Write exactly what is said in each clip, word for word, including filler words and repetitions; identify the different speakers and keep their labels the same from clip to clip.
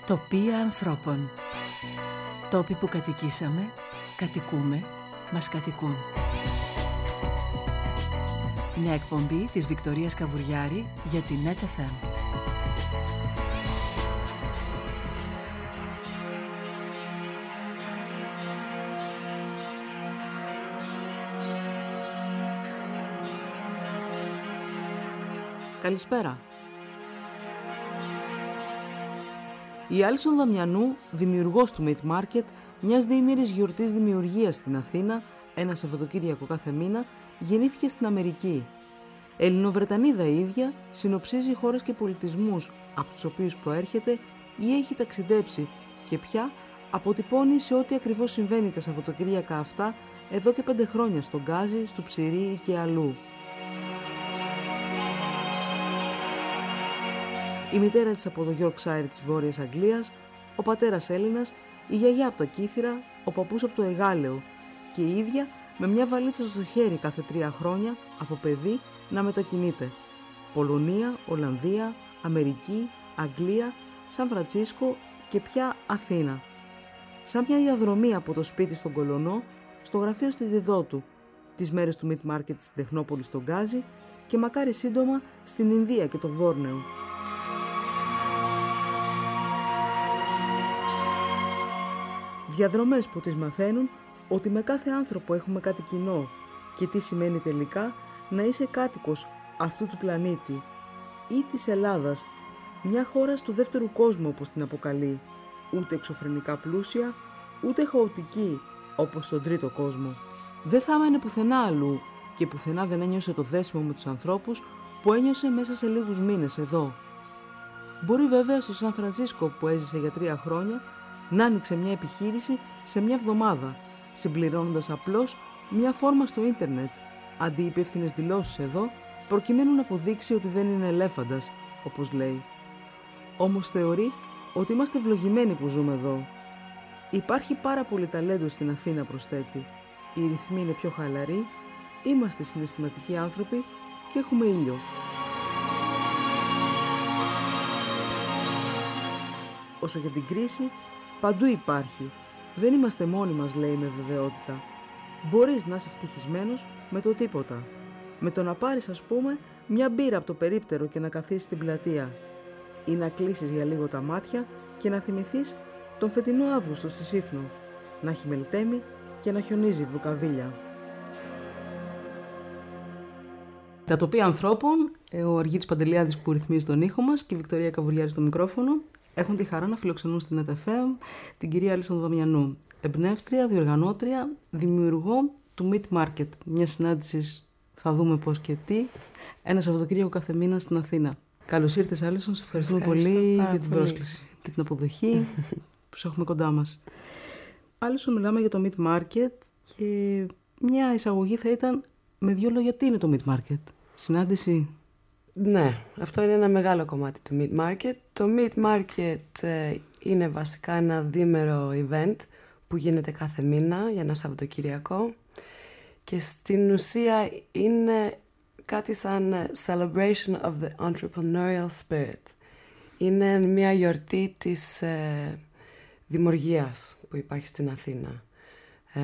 Speaker 1: Τοπία ανθρώπων. Τόποι που κατοικήσαμε, κατοικούμε, μας κατοικούν. Μια εκπομπή της Βικτωρίας Καβουριάρη για την Net εφ εμ.
Speaker 2: Καλησπέρα. Η Άλισον Δαμιανού, δημιουργός του Meat Market, μιας διήμερης γιορτής δημιουργίας στην Αθήνα, ένα Σαββατοκύριακο κάθε μήνα, γεννήθηκε στην Αμερική. Ελληνοβρετανίδα η ίδια, συνοψίζει χώρες και πολιτισμούς από τους οποίους προέρχεται ή έχει ταξιδέψει και πια αποτυπώνει σε ό,τι ακριβώς συμβαίνει τα Σαββατοκύριακα αυτά εδώ και πέντε χρόνια στον Γκάζι, στο Ψηρή και αλλού. Η μητέρα της από το Yorkshire της Βόρειας Αγγλίας, ο πατέρας Έλληνας, η γιαγιά από τα Κύθυρα, ο παππούς από το Εγάλεο και η ίδια με μια βαλίτσα στο χέρι κάθε τρία χρόνια από παιδί να μετακινείται. Πολωνία, Ολλανδία, Αμερική, Αγγλία, Σαν Φραντσίσκο και πια Αθήνα. Σαν μια διαδρομή από το σπίτι στον Κολονό, στο γραφείο στη Διδότου, τις μέρες του Meat Market στην Τεχνόπολη στον Γκάζι και μακάρι σύντομα στην Ινδία και το Βόρνεο. Διαδρομές που τις μαθαίνουν ότι με κάθε άνθρωπο έχουμε κάτι κοινό και τι σημαίνει τελικά να είσαι κάτοικος αυτού του πλανήτη ή της Ελλάδας, μια χώρα του δεύτερου κόσμου όπως την αποκαλεί, ούτε εξωφρενικά πλούσια, ούτε χαοτική όπως τον τρίτο κόσμο. Δεν θα έμενε πουθενά αλλού και πουθενά δεν ένιωσε το δέσιμο με τους ανθρώπους που ένιωσε μέσα σε λίγους μήνες εδώ. Μπορεί βέβαια στο Σαν Φραντσίσκο που έζησε για τρία χρόνια να άνοιξε μια επιχείρηση σε μια εβδομάδα, συμπληρώνοντας απλώς μια φόρμα στο ίντερνετ, αντί υπεύθυνες δηλώσεις εδώ, προκειμένου να αποδείξει ότι δεν είναι ελέφαντας, όπως λέει. Όμως θεωρεί ότι είμαστε ευλογημένοι που ζούμε εδώ. Υπάρχει πάρα πολύ ταλέντο στην Αθήνα, προσθέτει. Οι ρυθμοί είναι πιο χαλαροί, είμαστε συναισθηματικοί άνθρωποι και έχουμε ήλιο. Όσο για την κρίση, παντού υπάρχει. Δεν είμαστε μόνοι μας, λέει με βεβαιότητα. Μπορείς να είσαι ευτυχισμένος με το τίποτα. Με το να πάρεις, ας πούμε, μια μπύρα από το περίπτερο και να καθίσεις στην πλατεία. Ή να κλείσεις για λίγο τα μάτια και να θυμηθείς τον φετινό Αύγουστο στη Σύφνο. Να έχει μελτέμι και να χιονίζει βουκαβίλια. Τα τοπία ανθρώπων, ο Αργύρης Παντελιάδης που ρυθμίζει τον ήχο μας και η Βικτωρία Καβουριάρη στο μικρόφωνο, έχουν τη χαρά να φιλοξενούν στην Net εφ εμ την κυρία Άλισον Δαμιανού, εμπνεύστρια, διοργανώτρια, δημιουργό του Meat Market. Μια συνάντηση, θα δούμε πώς και τι, ένα Σαββατοκύριακο κάθε μήνα στην Αθήνα. Καλώς ήρθες, Άλισον, σε ευχαριστούμε Ευχαριστώ πολύ για την πολύ. πρόσκληση και την αποδοχή που σε έχουμε κοντά μας. Άλισον, μιλάμε για το Meat Market και μια εισαγωγή θα ήταν με δύο λόγια τι είναι το Meat Market. Συνάντηση.
Speaker 3: Ναι, αυτό είναι ένα μεγάλο κομμάτι του Meat Market. Το Meat Market ε, είναι βασικά ένα διήμερο event που γίνεται κάθε μήνα για ένα Σαββατοκυριακό και στην ουσία είναι κάτι σαν celebration of the entrepreneurial spirit. Είναι μια γιορτή της ε, δημιουργίας που υπάρχει στην Αθήνα. Ε,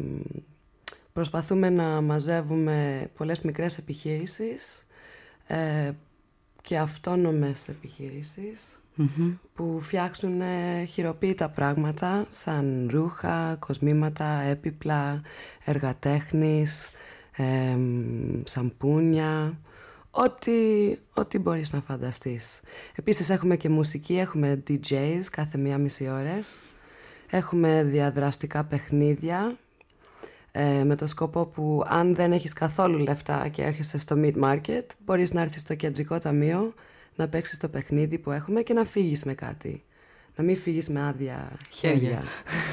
Speaker 3: προσπαθούμε να μαζεύουμε πολλές μικρές επιχείρησεις Ε, και αυτόνομες επιχειρήσεις mm-hmm. που φτιάξουν ε, χειροποίητα πράγματα σαν ρούχα, κοσμήματα, έπιπλα, εργατέχνης, ε, σαμπούνια, ό,τι, ό,τι μπορείς να φανταστείς. Επίσης έχουμε και μουσική, έχουμε ντι τζέις κάθε μία μισή ώρες, έχουμε διαδραστικά παιχνίδια, Ε, με το σκοπό που αν δεν έχεις καθόλου λεφτά και έρχεσαι στο Meat Market, μπορείς να έρθεις στο κεντρικό ταμείο, να παίξεις το παιχνίδι που έχουμε και να φύγεις με κάτι. Να μην φύγεις με άδεια χέρια.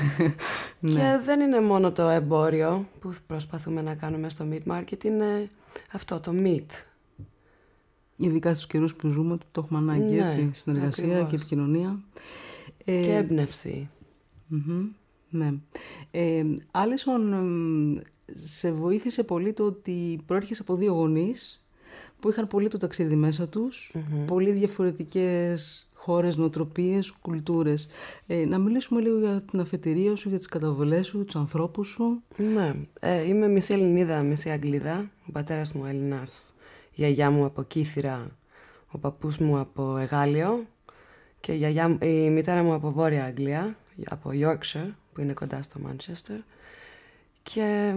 Speaker 3: Και δεν είναι μόνο το εμπόριο που προσπαθούμε να κάνουμε στο Meat Market, είναι αυτό το meat.
Speaker 2: Ειδικά στους καιρούς που ζούμε, το έχουμε ανάγκη, ναι, έτσι, συνεργασία ακριβώς. Και επικοινωνία.
Speaker 3: Και ε... έμπνευση.
Speaker 2: Mm-hmm. Ναι. Ε, Άλισον, σε βοήθησε πολύ το ότι προέρχεσαι από δύο γονείς που είχαν πολύ το ταξίδι μέσα τους, mm-hmm. πολύ διαφορετικές χώρες, νοοτροπίες, κουλτούρες. Ε, να μιλήσουμε λίγο για την αφετηρία σου, για τις καταβολές σου, τους ανθρώπους σου.
Speaker 3: Ναι, ε, είμαι μισή Ελληνίδα, μισή Αγγλίδα. Ο πατέρας μου Έλληνας, η γιαγιά μου από Κύθυρα, ο παππούς μου από Εγάλιο και η, γιαγιά, η μητέρα μου από Βόρεια Αγγλία, από Yorkshire, που είναι κοντά στο Manchester. Και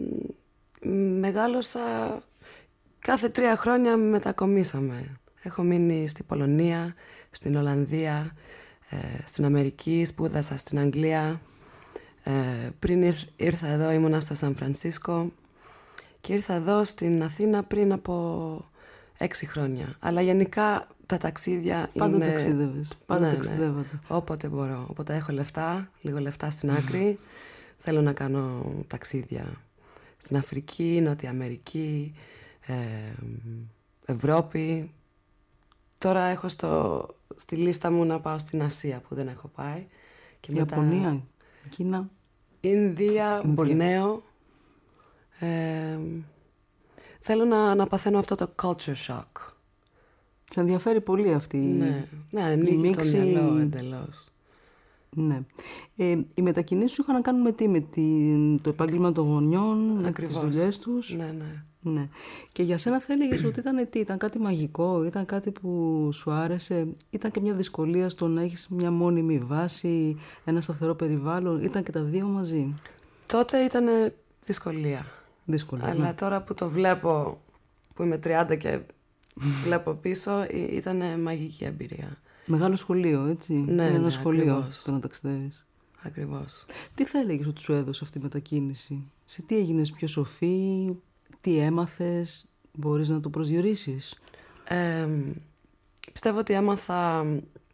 Speaker 3: μεγάλωσα, κάθε τρία χρόνια μετακομίσαμε. Έχω μείνει στη Πολωνία, στην Ολλανδία, ε, στην Αμερική, σπούδασα στην Αγγλία. Ε, πριν ήρ, ήρθα εδώ ήμουνα στο Σαν Φρανσίσκο και ήρθα εδώ στην Αθήνα πριν από έξι χρόνια. Αλλά γενικά τα ταξίδια
Speaker 2: πάντα
Speaker 3: είναι...
Speaker 2: Ταξίδευες, πάντα
Speaker 3: ναι,
Speaker 2: ταξιδεύατε.
Speaker 3: Ναι, όποτε μπορώ. Όποτε έχω λεφτά, λίγο λεφτά στην άκρη, θέλω να κάνω ταξίδια. Στην Αφρική, Νότια Αμερική, ε, Ευρώπη. Τώρα έχω στο, στη λίστα μου να πάω στην Ασία που δεν έχω πάει. Και
Speaker 2: Ιαπωνία,
Speaker 3: μετά...
Speaker 2: Κίνα.
Speaker 3: Ινδία, Μπορνέο. Ε, θέλω να, να παθαίνω αυτό το culture shock.
Speaker 2: Σε ενδιαφέρει πολύ αυτή
Speaker 3: ναι, ναι, ανοίγει
Speaker 2: η μίξη...
Speaker 3: το μυαλό εντελώς.
Speaker 2: Ναι. Ε, οι μετακινήσεις σου είχαν να κάνουν με τι, με την, το επάγγελμα των γονιών, με τις δουλειές τους.
Speaker 3: Ναι, ναι.
Speaker 2: Ναι. Και για σένα θα έλεγες ότι ήταν τι, ήταν κάτι μαγικό, ήταν κάτι που σου άρεσε, ήταν και μια δυσκολία στο να έχεις μια μόνιμη βάση, ένα σταθερό περιβάλλον, ήταν και τα δύο μαζί?
Speaker 3: Τότε ήταν δυσκολία.
Speaker 2: Δυσκολία.
Speaker 3: Αλλά
Speaker 2: ναι.
Speaker 3: Τώρα που το βλέπω, που είμαι τριάντα και βλέπω πίσω, ήταν μαγική εμπειρία.
Speaker 2: Μεγάλο σχολείο, έτσι.
Speaker 3: Ναι,
Speaker 2: είναι ένα
Speaker 3: ναι,
Speaker 2: σχολείο
Speaker 3: ακριβώς.
Speaker 2: το να ταξιδεύεις.
Speaker 3: Ακριβώς.
Speaker 2: Τι θα έλεγες ότι σου έδωσε αυτή η μετακίνηση? Σε τι έγινες πιο σοφή, τι έμαθες, μπορείς να το προσδιορίσεις?
Speaker 3: Ε, πιστεύω ότι έμαθα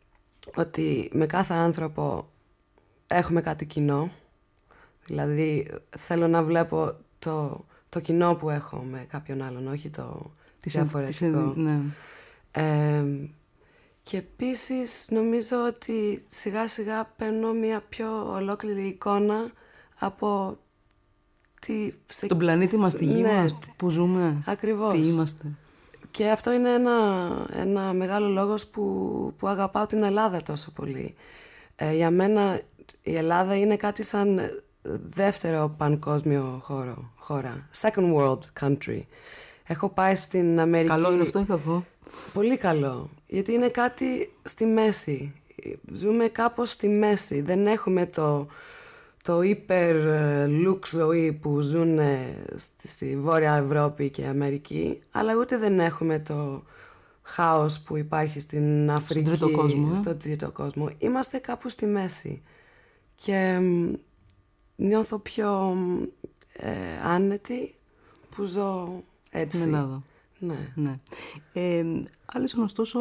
Speaker 3: ότι με κάθε άνθρωπο έχουμε κάτι κοινό. Δηλαδή θέλω να βλέπω το, το κοινό που έχω με κάποιον άλλον, όχι το διαφορετικό.
Speaker 2: Ναι.
Speaker 3: Ε, και επίσης νομίζω ότι σιγά σιγά παίρνω μια πιο ολόκληρη εικόνα από τη...
Speaker 2: τον πλανήτη μας, τη γη
Speaker 3: ναι,
Speaker 2: μας, που ζούμε.
Speaker 3: Ακριβώς.
Speaker 2: Τι είμαστε.
Speaker 3: Και αυτό είναι ένα, ένα μεγάλο λόγος που, που αγαπάω την Ελλάδα τόσο πολύ. Ε, για μένα η Ελλάδα είναι κάτι σαν δεύτερο παγκόσμιο χώρο, χώρα. Second world country. Έχω πάει στην Αμερική.
Speaker 2: Καλό είναι αυτό ή κακό? Πολύ
Speaker 3: καλό. Γιατί είναι κάτι στη μέση. Ζούμε κάπως στη μέση. Δεν έχουμε το, το υπερ look ζωή που ζουν στη, στη Βόρεια Ευρώπη και Αμερική. Αλλά ούτε δεν έχουμε το χάος που υπάρχει στην Αφρική.
Speaker 2: Στον τρίτο κόσμο. Ε?
Speaker 3: Στον τρίτο κόσμο. Είμαστε κάπου στη μέση. Και νιώθω πιο ε, άνετη που ζω έτσι.
Speaker 2: Στην Ελλάδα.
Speaker 3: Ναι.
Speaker 2: ναι. Ε, Άλισον, ωστόσο,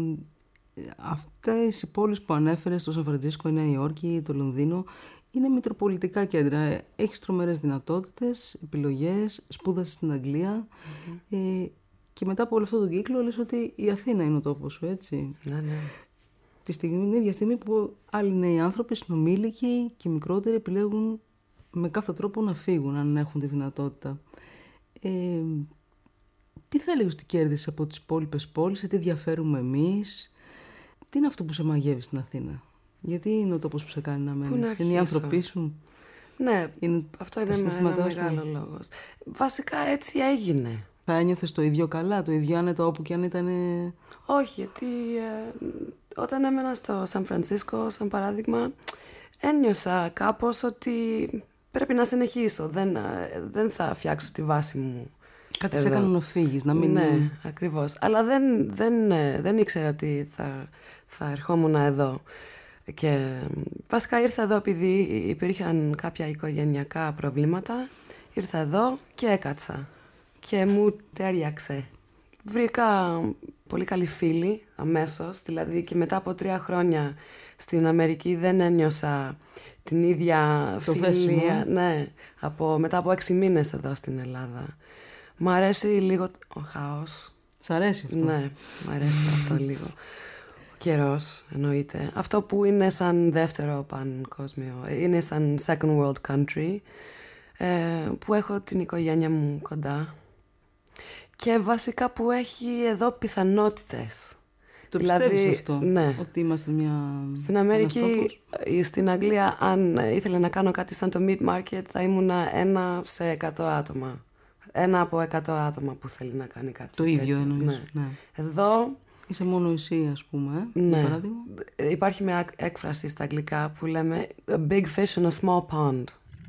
Speaker 2: αυτές οι πόλεις που ανέφερες, το Σαν Φραντζίσκο, η Νέα Υόρκη, το Λονδίνο, είναι μητροπολιτικά κέντρα. Έχεις τρομερές δυνατότητες, επιλογές, σπούδασες στην Αγγλία. Mm-hmm. Ε, και μετά από όλο αυτό τον κύκλο λες ότι η Αθήνα είναι ο τόπος σου, έτσι.
Speaker 3: Ναι, ναι.
Speaker 2: Τη στιγμή, την ίδια στιγμή που άλλοι νέοι άνθρωποι, συνομήλικοι και μικρότεροι, επιλέγουν με κάθε τρόπο να φύγουν, αν έχουν τη δυνατότητα. Ε, τι θα έλεγες ότι κέρδισες από τις υπόλοιπες πόλεις, σε τι διαφέρουμε εμείς, τι είναι αυτό που σε μαγεύει στην Αθήνα, γιατί είναι ο τόπος που σε κάνει να μένεις, είναι οι άνθρωποι σου?
Speaker 3: Ναι,
Speaker 2: είναι
Speaker 3: αυτό είναι ένα μεγάλο λόγος. Βασικά έτσι έγινε.
Speaker 2: Θα ένιωθες το ίδιο καλά, το ίδιο άνετα όπου και αν ήταν?
Speaker 3: Όχι, γιατί ε, όταν έμενα στο Σαν Φρανσίσκο, σαν παράδειγμα, ένιωσα κάπως ότι πρέπει να συνεχίσω, δεν, δεν θα φτιάξω τη βάση μου.
Speaker 2: Κάτι σε έκανε να φύγεις, να μην...
Speaker 3: Ναι, ακριβώς. Αλλά δεν, δεν, δεν ήξερα ότι θα, θα ερχόμουν εδώ. Και βασικά ήρθα εδώ επειδή υπήρχαν κάποια οικογενειακά προβλήματα. Ήρθα εδώ και έκατσα. Και μου τέριαξε. Βρήκα πολύ καλή φίλη αμέσως. Δηλαδή και μετά από τρία χρόνια στην Αμερική δεν ένιωσα την ίδια
Speaker 2: το
Speaker 3: φιλία. Ναι, από, μετά από έξι μήνες εδώ στην Ελλάδα. Μ' αρέσει λίγο ο χάος.
Speaker 2: Σ' αρέσει αυτό?
Speaker 3: Ναι, μ' αρέσει αυτό λίγο. Ο καιρός, εννοείται. Αυτό που είναι σαν δεύτερο παγκόσμιο, είναι σαν second world country, ε, που έχω την οικογένεια μου κοντά. Και βασικά που έχει εδώ πιθανότητες.
Speaker 2: Το
Speaker 3: δηλαδή,
Speaker 2: πιστεύεις αυτό,
Speaker 3: ναι.
Speaker 2: ότι είμαστε μια...
Speaker 3: Στην Αμερική, στην Αγγλία, αν ήθελα να κάνω κάτι σαν το Meat Market, θα ήμουν ένα σε εκατό άτομα. Ένα από εκατό άτομα που θέλει να κάνει κάτι.
Speaker 2: Το ίδιο εννοείς.
Speaker 3: Ναι.
Speaker 2: Ναι.
Speaker 3: Εδώ...
Speaker 2: Είσαι μόνο εσύ, ας πούμε, ε,
Speaker 3: ναι.
Speaker 2: παράδειγμα.
Speaker 3: Υπάρχει μια έκφραση στα αγγλικά που λέμε «A big fish in a small pond».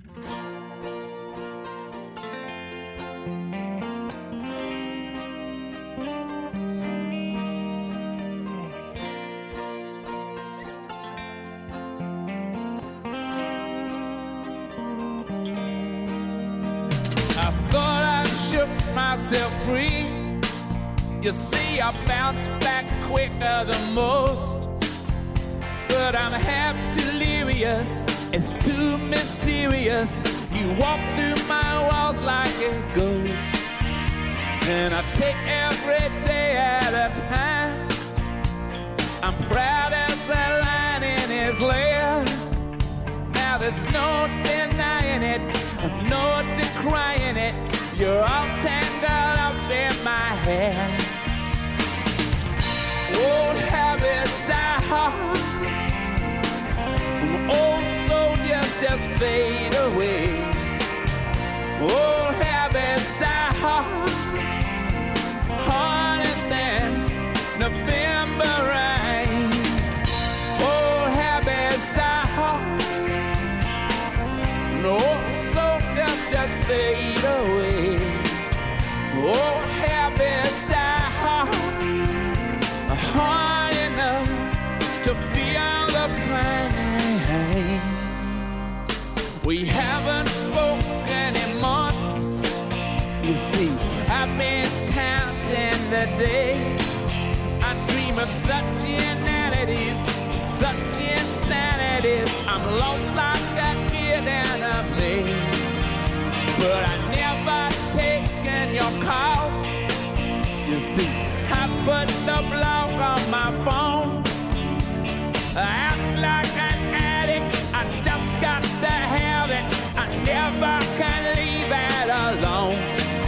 Speaker 4: Myself free, you see I bounce back quicker than most, but I'm half delirious, it's too mysterious, you walk through my walls like a ghost, and I take every day at a time, I'm proud as a lion in his lair, now there's no denying it, no decrying it, you're all tangled up in my hair. Old habits die hard, old soldiers just fade away. Old habits die hard, harder than November rain. Old habits die hard, old soldiers just fade away. Old habits die hard, hard enough to feel the pain. We haven't spoken in months, you see, I've been counting the days. I dream of such inanities, such insanities, I'm lost like a kid in a maze, but I never taken your calls, you see, I put the block on my phone, I act like an addict, I just got to have it, I never can leave it alone,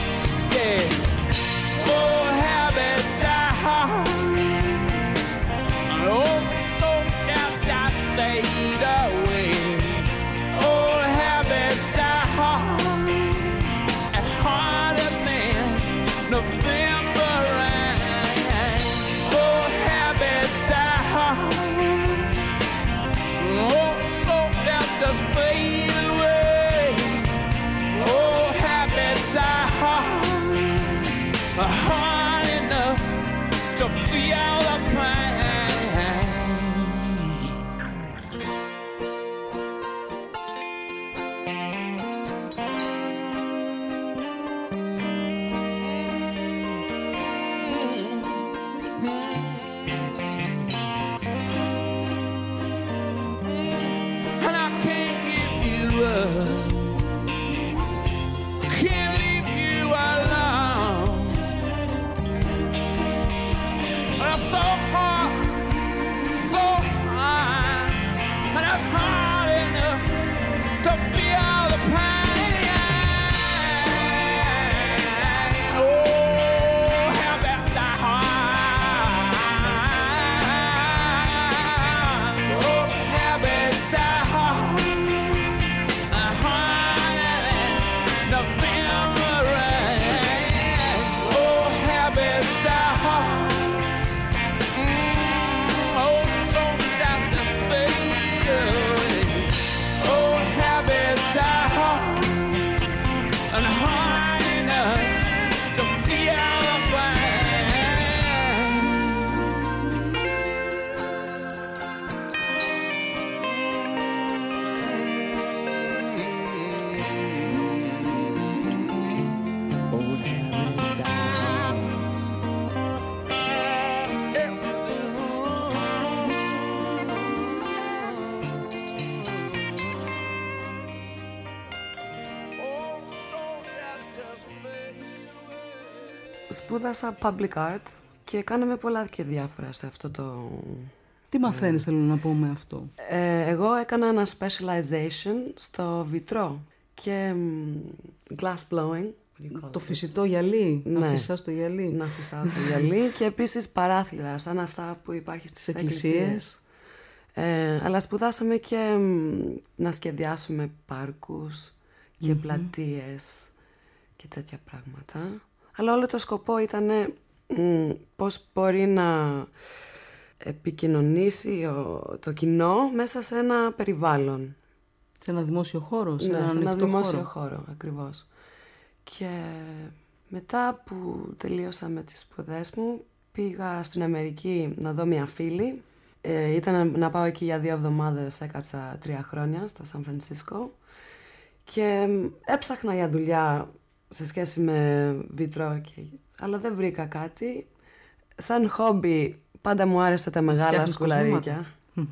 Speaker 4: yeah, old habits die hard, old soldiers just fade away, old habits die hard, harder than November rain. Old habits die hard, old soldiers just fade away. Old habits die hard, hard enough to feel the pain. Can't leave you alone. That's so hard, so hard, and that's hard enough to feel the pain. Oh, habits die hard. Oh, habits die hard. November rain. Oh, habits die hard. Mm, oh, soldiers just fade away. Oh, habits die hard, and hard enough to feel the
Speaker 3: Σπούδασα public art και κάναμε πολλά και διάφορα σε αυτό το...
Speaker 2: Τι μαθαίνεις, ε, θέλω να πω με αυτό.
Speaker 3: Ε, εγώ έκανα ένα specialization στο βιτρό και glass blowing, δικό
Speaker 2: Το
Speaker 3: του.
Speaker 2: φυσιτό γυαλί,
Speaker 3: Ναι.
Speaker 2: να φυσάς το γυαλί.
Speaker 3: Να φυσάω το γυαλί και επίσης παράθυρα, σαν αυτά που υπάρχει στις
Speaker 2: εκκλησίες.
Speaker 3: εκκλησίες. Ε, αλλά σπουδάσαμε και μ, να σχεδιάσουμε πάρκους και mm-hmm. πλατείες και τέτοια πράγματα. Αλλά όλο το σκοπό ήταν μ, πώς μπορεί να επικοινωνήσει ο, το κοινό μέσα σε ένα περιβάλλον.
Speaker 2: Σε ένα δημόσιο χώρο, σε
Speaker 3: Ναι,
Speaker 2: ένα,
Speaker 3: σε ένα
Speaker 2: ανοιχτό
Speaker 3: δημόσιο
Speaker 2: χώρο.
Speaker 3: χώρο, ακριβώς. Και μετά που τελείωσα με τις σπουδές μου, πήγα στην Αμερική να δω μια φίλη. Ε, ήταν να πάω εκεί για δύο εβδομάδες, έκατσα τρία χρόνια στο Σαν Φρανσίσκο. Και έψαχνα για δουλειά σε σχέση με βιτρό, και... αλλά δεν βρήκα κάτι. Σαν χόμπι πάντα μου άρεσε τα μεγάλα
Speaker 2: Φτιάχνεις
Speaker 3: σκουλαρίκια.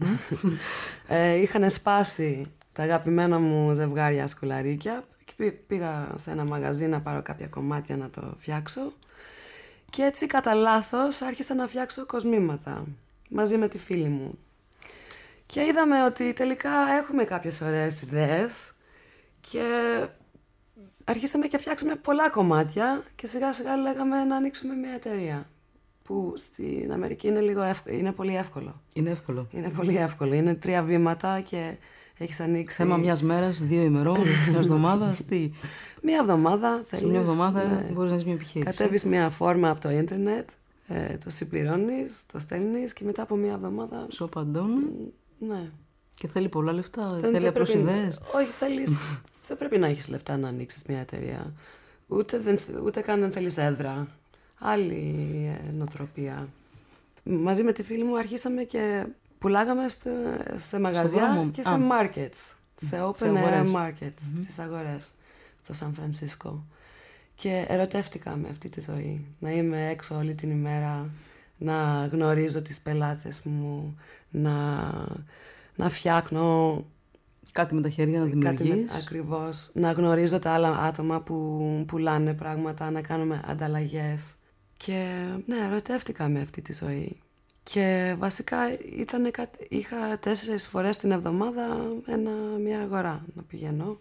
Speaker 3: ε, είχαν σπάσει τα αγαπημένα μου ζευγάρια σκουλαρίκια. Και πήγα σε ένα μαγαζί να πάρω κάποια κομμάτια να το φτιάξω. Και έτσι κατά λάθος άρχισα να φτιάξω κοσμήματα μαζί με τη φίλη μου. Και είδαμε ότι τελικά έχουμε κάποιες ωραίες ιδέες και αρχίσαμε και φτιάξαμε πολλά κομμάτια και σιγά σιγά λέγαμε να ανοίξουμε μια εταιρεία που στην Αμερική είναι, λίγο εύκολο, είναι πολύ εύκολο.
Speaker 2: Είναι εύκολο.
Speaker 3: Είναι πολύ εύκολο. Είναι τρία βήματα και έχεις ανοίξει...
Speaker 2: Θέμα μιας μέρας, δύο ημερών, μιας εβδομάδας, τι.
Speaker 3: Μια εβδομάδα θέλεις.
Speaker 2: Σε μια εβδομάδα
Speaker 3: ναι.
Speaker 2: μπορείς να έχεις μια επιχείρηση.
Speaker 3: Κατέβεις μια φόρμα από το ίντερνετ, ε, το συμπληρώνεις, το στέλνεις και μετά από μια εβδομάδα...
Speaker 2: Σοπαντών.
Speaker 3: Ναι.
Speaker 2: Και θέλει πολλά λεφτά,
Speaker 3: Δεν,
Speaker 2: θέλει
Speaker 3: δεν
Speaker 2: απλώς
Speaker 3: πρέπει-
Speaker 2: ιδέες.
Speaker 3: Όχι, θέλεις... δεν πρέπει να έχεις λεφτά να ανοίξεις μια εταιρεία. Ούτε, δεν, ούτε καν δεν θέλεις έδρα. Άλλη ε, νοοτροπία. Μαζί με τη φίλη μου αρχίσαμε και πουλάγαμε στο, σε μαγαζιά
Speaker 2: δρόμο.
Speaker 3: και σε
Speaker 2: Α.
Speaker 3: markets. Σε open
Speaker 2: Σε
Speaker 3: air
Speaker 2: αγορές.
Speaker 3: markets, mm-hmm. στις αγορές στο Σαν Φρανσίσκο. Και ερωτεύτηκα με αυτή τη ζωή. Να είμαι έξω όλη την ημέρα, να γνωρίζω τις πελάτες μου, να, να φτιάχνω
Speaker 2: Κάτι με τα χέρια να
Speaker 3: κάτι με,
Speaker 2: δημιουργείς.
Speaker 3: ακριβώς, να γνωρίζω τα άλλα άτομα που πουλάνε πράγματα, να κάνουμε ανταλλαγές. Και ναι, ερωτεύτηκα με αυτή τη ζωή. Και βασικά ήτανε κάτι, είχα τέσσερις φορές την εβδομάδα ένα, μια αγορά να πηγαίνω.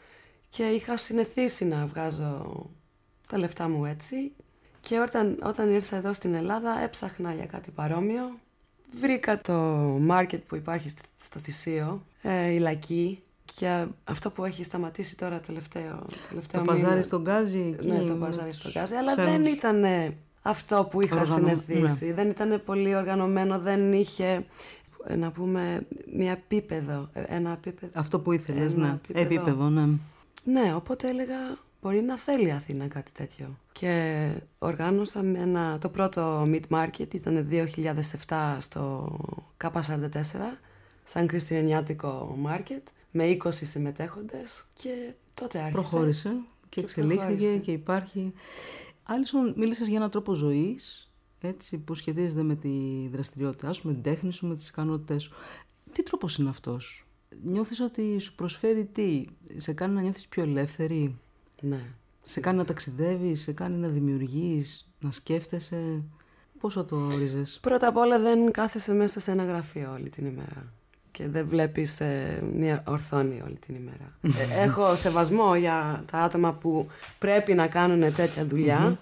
Speaker 3: Και είχα συνηθίσει να βγάζω τα λεφτά μου έτσι. Και όταν, όταν ήρθα εδώ στην Ελλάδα έψαχνα για κάτι παρόμοιο. Βρήκα το market που υπάρχει στο Θησίο, ε, η Λακή, και αυτό που έχει σταματήσει τώρα τελευταίο, τελευταίο
Speaker 2: Το
Speaker 3: μήνα.
Speaker 2: παζάρι στον Γκάζι. εκεί,
Speaker 3: Ναι, το
Speaker 2: με
Speaker 3: παζάρι
Speaker 2: τους
Speaker 3: στον Γκάζι, αλλά
Speaker 2: ξένους.
Speaker 3: δεν ήταν αυτό που είχα
Speaker 2: Οργανω-
Speaker 3: συνηθίσει.
Speaker 2: ναι.
Speaker 3: Δεν ήταν πολύ οργανωμένο, δεν είχε, ε, να πούμε, μια επίπεδο, ε, ένα επίπεδο.
Speaker 2: Αυτό που ήθελες,
Speaker 3: Ένα
Speaker 2: ναι.
Speaker 3: επίπεδο.
Speaker 2: Επίπεδο, ναι.
Speaker 3: Ναι, οπότε έλεγα μπορεί να θέλει η Αθήνα κάτι τέτοιο. Και οργάνωσα με ένα, το πρώτο meat market, ήταν δύο χιλιάδες επτά στο Κάπα σαράντα τέσσερα, σαν χριστιανιάτικο market, με είκοσι συμμετέχοντες, και τότε άρχισε.
Speaker 2: Προχώρησε και
Speaker 3: Και
Speaker 2: εξελίχθηκε
Speaker 3: προχώρησε.
Speaker 2: και υπάρχει. Άλισον, μίλησες για έναν τρόπο ζωής, έτσι, που σχετίζεται με τη δραστηριότητά σου, με την τέχνη σου, με τις ικανότητές σου. Τι τρόπος είναι αυτός? Νιώθεις ότι σου προσφέρει τι? Σε κάνει να νιώθεις πιο ελεύθερη?
Speaker 3: Ναι.
Speaker 2: Σε κάνει να ταξιδεύεις, σε κάνει να δημιουργείς, να σκέφτεσαι? Πώς θα το ορίζεις?
Speaker 3: Πρώτα απ' όλα δεν κάθεσαι μέσα σε ένα γραφείο όλη την ημέρα. Και δεν βλέπεις ε, μια ορθόνη όλη την ημέρα. Ε, έχω σεβασμό για τα άτομα που πρέπει να κάνουν τέτοια δουλειά.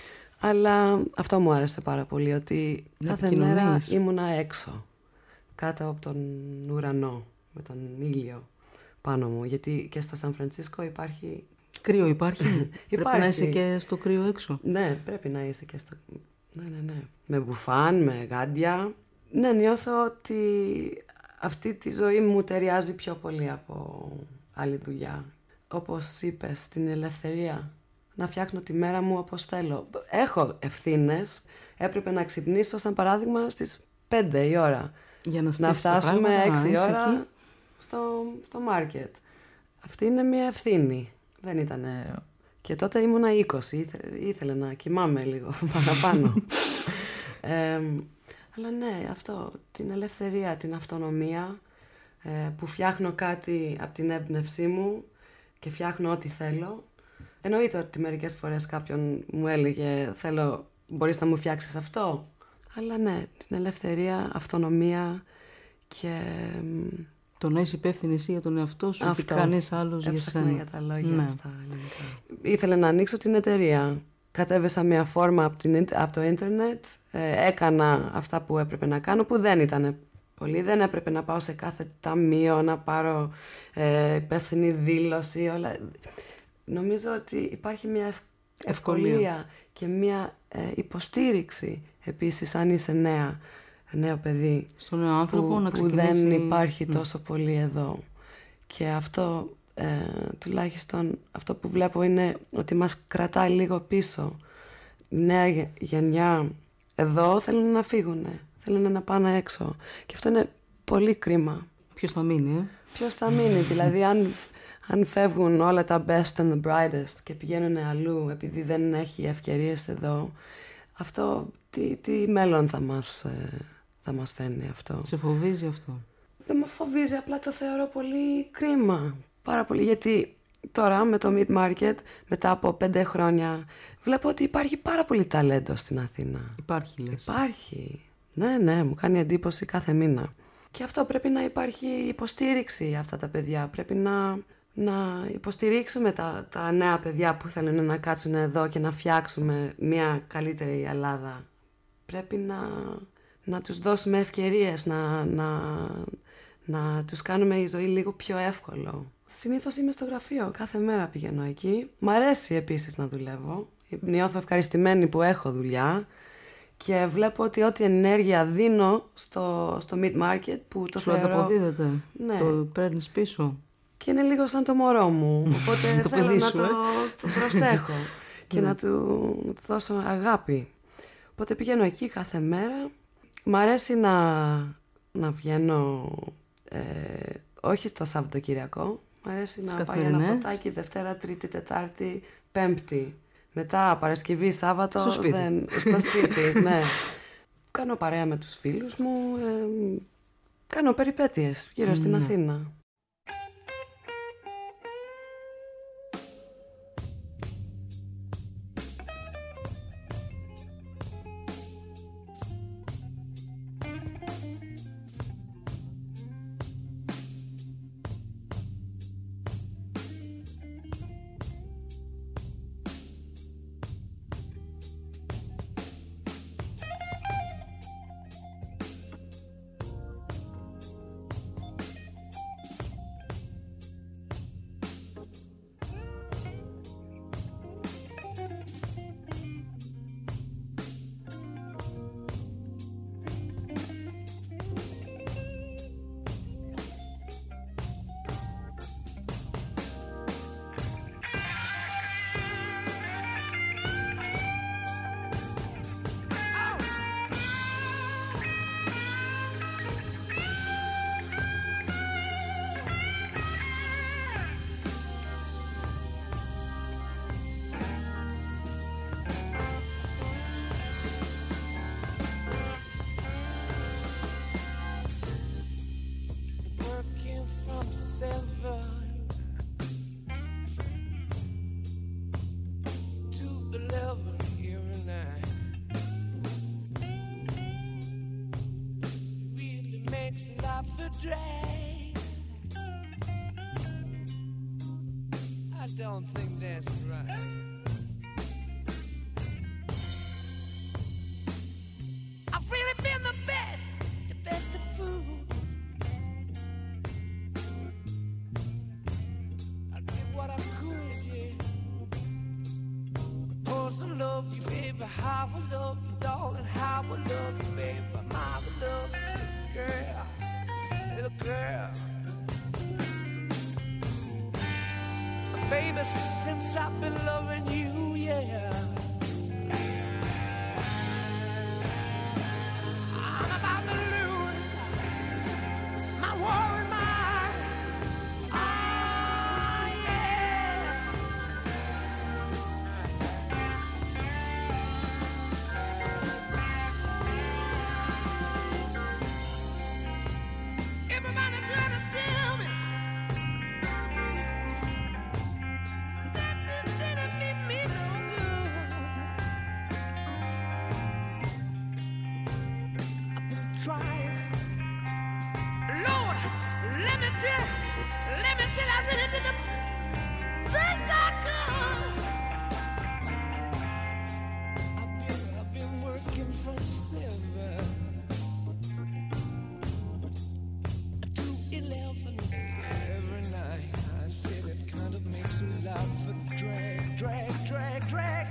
Speaker 3: Αλλά αυτό μου άρεσε πάρα πολύ, ότι
Speaker 2: Να
Speaker 3: κάθε μέρα
Speaker 2: επικοινωνείς.
Speaker 3: ήμουνα έξω. Κάτω από τον ουρανό, με τον ήλιο πάνω μου. Γιατί και στο Σαν Φρανσίσκο υπάρχει...
Speaker 2: Κρύο υπάρχει? Πρέπει να
Speaker 3: Υπάρχει.
Speaker 2: είσαι και στο κρύο έξω.
Speaker 3: Ναι, πρέπει να είσαι και στο... Ναι, ναι, ναι. Με μπουφάν, με γάντια. Ναι, νιώθω ότι αυτή τη ζωή μου ταιριάζει πιο πολύ από άλλη δουλειά. Όπως είπες, την ελευθερία. Να φτιάχνω τη μέρα μου όπως θέλω. Έχω ευθύνες. Έπρεπε να ξυπνήσω, σαν παράδειγμα, στις πέντε η ώρα.
Speaker 2: Για να,
Speaker 3: Να
Speaker 2: στήσεις τα
Speaker 3: φτάσουμε
Speaker 2: πράγματα,
Speaker 3: έξι
Speaker 2: να είσαι
Speaker 3: ώρα
Speaker 2: εκεί.
Speaker 3: στο, στο market. Αυτή είναι μια ευθύνη. Δεν ήταν... Και τότε ήμουνα είκοσι. Ήθε, ήθελε να κοιμάμαι λίγο παραπάνω. ε, αλλά ναι, αυτό. Την ελευθερία, την αυτονομία, ε, που φτιάχνω κάτι από την έμπνευσή μου και φτιάχνω ό,τι θέλω. Εννοείται ότι μερικές φορές κάποιον μου έλεγε θέλω, μπορείς να μου φτιάξεις αυτό. Αλλά ναι, την ελευθερία, αυτονομία και...
Speaker 2: Το Το να είσαι υπεύθυνη εσύ για τον εαυτό σου και κανείς άλλος για σένα.
Speaker 3: Για τα λόγια ναι. Στα ελληνικά. Ήθελα να ανοίξω την εταιρεία. Κατέβασα μια φόρμα από, την, από το ίντερνετ. Ε, έκανα αυτά που έπρεπε να κάνω, που δεν ήταν πολύ. Δεν έπρεπε να πάω σε κάθε ταμείο, να πάρω ε, υπεύθυνη δήλωση. Όλα. Νομίζω ότι υπάρχει μια ευ... ευκολία, ευκολία και μια ε, υποστήριξη επίσης αν είσαι νέα. Νέο παιδί
Speaker 2: στον νέο άνθρωπο
Speaker 3: που,
Speaker 2: να
Speaker 3: ξεκινήσει... που δεν υπάρχει τόσο πολύ εδώ. Και αυτό ε, τουλάχιστον αυτό που βλέπω είναι ότι μας κρατάει λίγο πίσω. Η νέα γενιά εδώ θέλουν να φύγουν, θέλουν να πάνε έξω. Και αυτό είναι πολύ κρίμα.
Speaker 2: Ποιος θα μείνει, ε?
Speaker 3: Ποιος θα μείνει, δηλαδή αν, αν φεύγουν όλα τα best and the brightest και πηγαίνουν αλλού επειδή δεν έχει ευκαιρίες εδώ, αυτό τι, τι μέλλον θα μας... Ε, θα μας φαίνει αυτό.
Speaker 2: Σε φοβίζει αυτό?
Speaker 3: Δεν με φοβίζει, απλά το θεωρώ πολύ κρίμα. Πάρα πολύ, γιατί τώρα με το Meat Market, μετά από πέντε χρόνια, βλέπω ότι υπάρχει πάρα πολύ ταλέντο στην Αθήνα.
Speaker 2: Υπάρχει, λες?
Speaker 3: Υπάρχει. Ναι, ναι, μου κάνει εντύπωση κάθε μήνα. Και αυτό πρέπει να υπάρχει υποστήριξη για αυτά τα παιδιά. Πρέπει να, να υποστηρίξουμε τα, τα νέα παιδιά που θέλουν να κάτσουν εδώ και να φτιάξουμε μια καλύτερη Ελλάδα. Πρέπει να... να τους δώσουμε ευκαιρίες, να, να, να τους κάνουμε η ζωή λίγο πιο εύκολο. Συνήθως είμαι στο γραφείο, κάθε μέρα πηγαίνω εκεί. Μ' αρέσει επίσης να δουλεύω. Νιώθω ευχαριστημένη που έχω δουλειά και βλέπω ότι ό,τι ενέργεια δίνω στο, στο Meat Market που το
Speaker 2: σου
Speaker 3: θεωρώ...
Speaker 2: ανταποδίδεται,
Speaker 3: ναι.
Speaker 2: Το παίρνεις πίσω.
Speaker 3: Και είναι λίγο σαν το μωρό μου, οπότε
Speaker 2: το
Speaker 3: θέλω
Speaker 2: παιδί
Speaker 3: να
Speaker 2: σου,
Speaker 3: το,
Speaker 2: ε?
Speaker 3: το προσέχω και να του, να του δώσω αγάπη. Οπότε πηγαίνω εκεί κάθε μέρα. Μ' αρέσει να, να βγαίνω, ε, όχι στο Σαββατοκυριακό, μ' αρέσει να πάει ένα ποτάκι Δευτέρα, Τρίτη, Τετάρτη, Πέμπτη. Μετά Παρασκευή, Σάββατο,
Speaker 2: στο σπίτι,
Speaker 3: δεν, στο σπίτι ναι. Κάνω παρέα με τους φίλους μου, ε, κάνω περιπέτειες γύρω mm. στην Αθήνα. I don't think that's right. I've really been the best, the best of food. I did what I could, yeah. Cause I love you, baby. How I love you, darling. How I love you, baby. My love you, girl. Little girl. Baby, since I've been loving you, yeah, I'm about to lose my war and mind. Ah, yeah. Everybody trying to tell me trying. Lord,
Speaker 4: let me tell, let me tell, I really did the best I could. I've been, I've been working from seven to eleven every night. I said it kind of makes me laugh for drag, drag, drag, drag.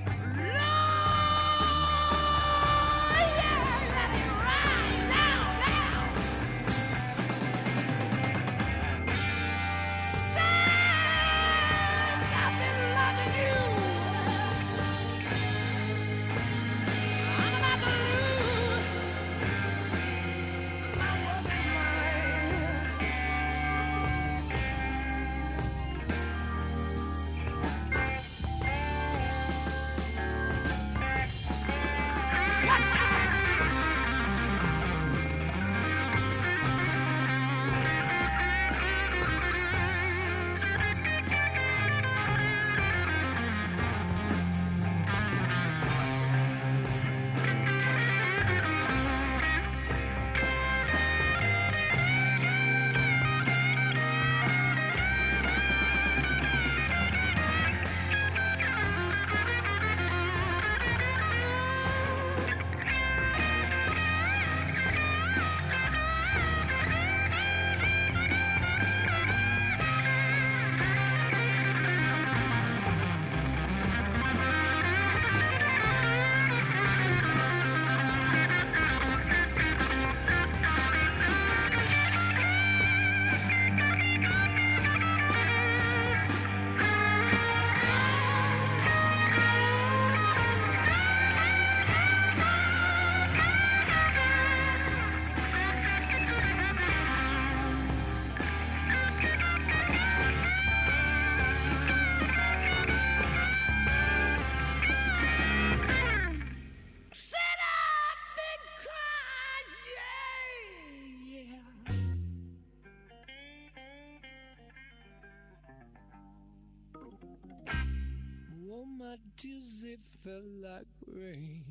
Speaker 4: Tears, it felt like rain.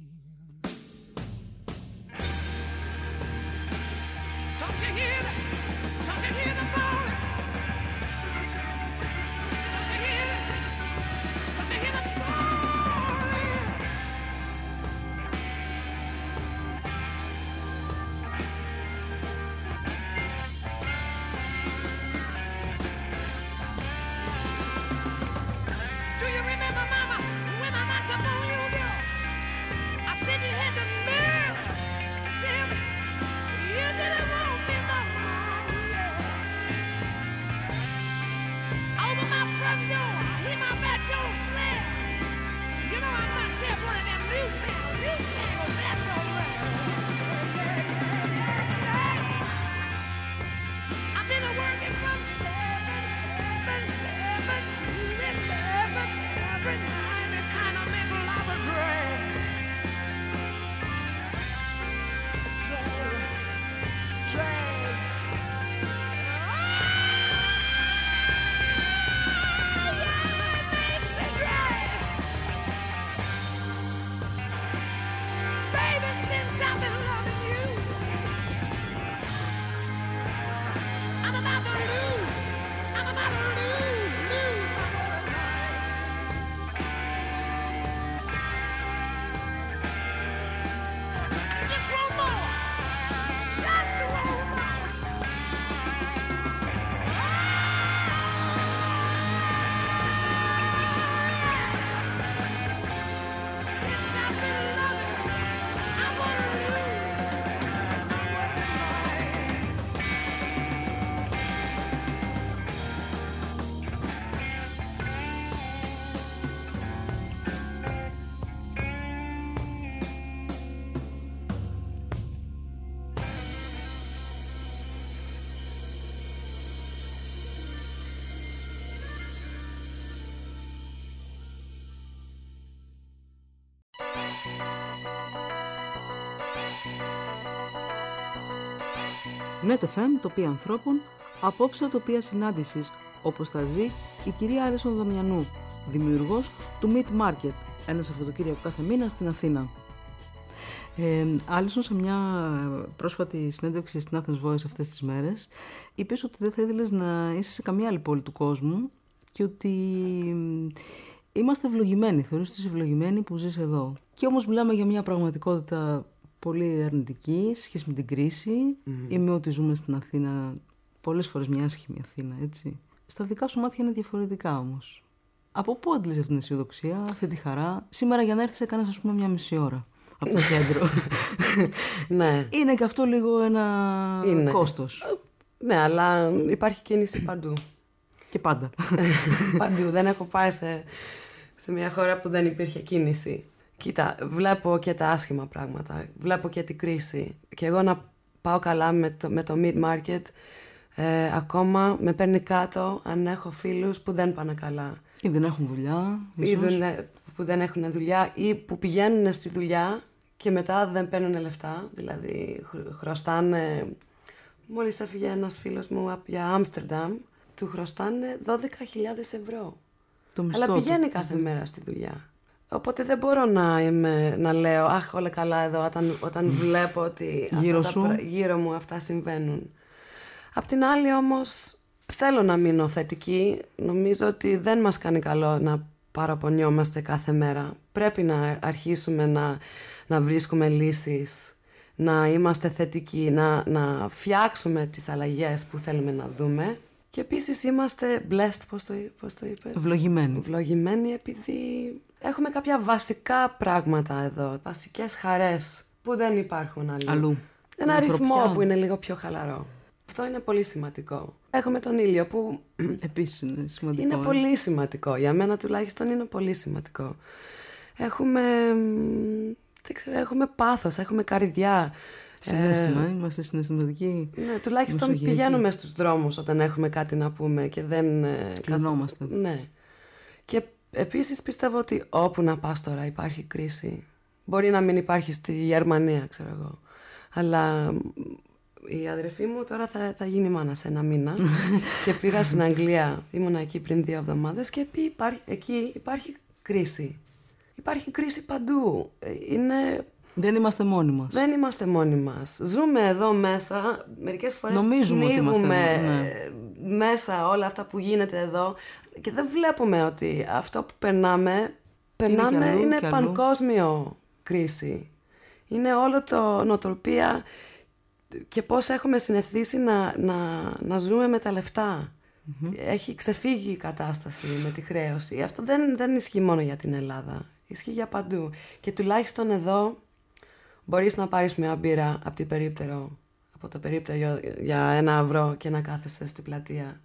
Speaker 4: Don't you hear that? Don't you hear the ball? Don't you hear it? Don't you hear the Do you remember, Mama, when I knocked up on you, girl? I said you had the nerve. Tell me, you didn't want me no more, yeah. Over my front door, I hear my back door slam. You know I'm gonna say one of them new panels, new panels, back door slam. I've been working from seven, seven, seven to eleven every night. It kind of make a lot of drag. Drag, drag. Oh, yeah, it makes me drag. Baby, since I've been loving you, I'm about to lose. I'm about to lose, lose my whole life. Just one more. Just one more. Since I've been loving you, I wanna lose my whole life.
Speaker 2: Net εφ εμ, τοπία ανθρώπων, απόψε τοπία συνάντησης, όπως θα ζει η κυρία Άλισον Δαμιανού, δημιουργός του Meat Market, ένα Σαββατοκύριακο κάθε μήνα στην Αθήνα. Ε, Άλισον, σε μια πρόσφατη συνέντευξη στην Athens Voice αυτές τις μέρες, είπες ότι δεν θα ήθελες να είσαι σε καμία άλλη πόλη του κόσμου και ότι είμαστε ευλογημένοι, θεωρείς ότι είσαι ευλογημένοι που ζεις εδώ. Και όμως μιλάμε για μια πραγματικότητα πολύ αρνητική σε σχέση με την κρίση mm. ή με ότι ζούμε στην Αθήνα, πολλές φορές μια άσχημη Αθήνα, έτσι. Στα δικά σου μάτια είναι διαφορετικά όμως. Από πού αντλείς αυτήν την αισιοδοξία, αυτή τη χαρά? Σήμερα για να έρθεις έκανες, ας πούμε, μια μισή ώρα από το κέντρο.
Speaker 3: Ναι.
Speaker 2: Είναι και αυτό λίγο ένα
Speaker 3: είναι.
Speaker 2: Κόστος.
Speaker 3: Ναι, αλλά υπάρχει κίνηση παντού.
Speaker 2: Και πάντα.
Speaker 3: Παντού. Δεν έχω πάει σε, σε μια χώρα που δεν υπήρχε κίνηση. Κοίτα, βλέπω και τα άσχημα πράγματα. Βλέπω και την κρίση. Και εγώ να πάω καλά με το, με το meat market, ε, ακόμα με παίρνει κάτω αν έχω φίλους που δεν πάνε καλά.
Speaker 2: Ή δεν έχουν δουλειά.
Speaker 3: Ή δεν, που δεν έχουν δουλειά ή που πηγαίνουν στη δουλειά και μετά δεν παίρνουν λεφτά. Δηλαδή χρωστάνε... Μόλις έφυγε ένας φίλος μου για Άμστερνταμ, του χρωστάνε δώδεκα χιλιάδες ευρώ. Το μισθό, αλλά πηγαίνει το... κάθε μέρα στη δουλειά. Οπότε δεν μπορώ να, είμαι, να λέω «Αχ, όλα καλά εδώ» όταν, όταν βλέπω ότι
Speaker 2: γύρω,
Speaker 3: αυτά τα, γύρω μου αυτά συμβαίνουν. Απ' την άλλη όμως θέλω να μείνω θετική. Νομίζω ότι δεν μας κάνει καλό να παραπονιόμαστε κάθε μέρα. Πρέπει να αρχίσουμε να, να βρίσκουμε λύσεις, να είμαστε θετικοί, να, να φτιάξουμε τις αλλαγές που θέλουμε να δούμε. Και επίσης είμαστε blessed, πώς το, πώς το είπες?
Speaker 2: Ευλογημένοι.
Speaker 3: Ευλογημένοι επειδή έχουμε κάποια βασικά πράγματα εδώ, βασικές χαρές που δεν υπάρχουν αλλού.
Speaker 2: αλλού.
Speaker 3: Ένα αριθμό που είναι λίγο πιο χαλαρό. Αυτό είναι πολύ σημαντικό. Έχουμε τον ήλιο που
Speaker 2: επίσης είναι σημαντικό.
Speaker 3: Είναι
Speaker 2: ε.
Speaker 3: πολύ σημαντικό. Για μένα τουλάχιστον είναι πολύ σημαντικό. Έχουμε, δεν ξέρω, έχουμε πάθος, έχουμε καρδιά.
Speaker 2: Συναίσθημα, ε, είμαστε συναισθηματικοί.
Speaker 3: Ναι, τουλάχιστον πηγαίνουμε στους δρόμους όταν έχουμε κάτι να πούμε και δεν...
Speaker 2: Κλεινόμαστε.
Speaker 3: Καθ... Ναι. Και επίσης πιστεύω ότι όπου να πας τώρα υπάρχει κρίση. Μπορεί να μην υπάρχει στη Γερμανία, ξέρω εγώ. Αλλά η αδερφή μου τώρα θα, θα γίνει μάνα σε ένα μήνα και πήγα στην Αγγλία. Ήμουνα εκεί πριν δύο εβδομάδες και υπάρχει, εκεί υπάρχει κρίση. Υπάρχει κρίση παντού. Είναι...
Speaker 2: Δεν είμαστε μόνοι μας.
Speaker 3: Δεν είμαστε μόνοι μας. Ζούμε εδώ μέσα. Μερικές φορές
Speaker 2: νομίζουμε ότι είμαστε
Speaker 3: ναι. μέσα όλα αυτά που γίνεται εδώ και δεν βλέπουμε ότι αυτό που περνάμε, περνάμε είναι, αλλού, είναι παγκόσμιο κρίση. Είναι όλο το νοοτροπία και πώς έχουμε συνηθίσει να, να, να ζούμε με τα λεφτά. Mm-hmm. Έχει ξεφύγει η κατάσταση με τη χρέωση. Αυτό δεν, δεν ισχύει μόνο για την Ελλάδα. Ισχύει για παντού. Και τουλάχιστον εδώ μπορείς να πάρεις μια μπύρα από, την περίπτερο, από το περίπτερο για ένα ευρώ και να κάθεσαι στην πλατεία.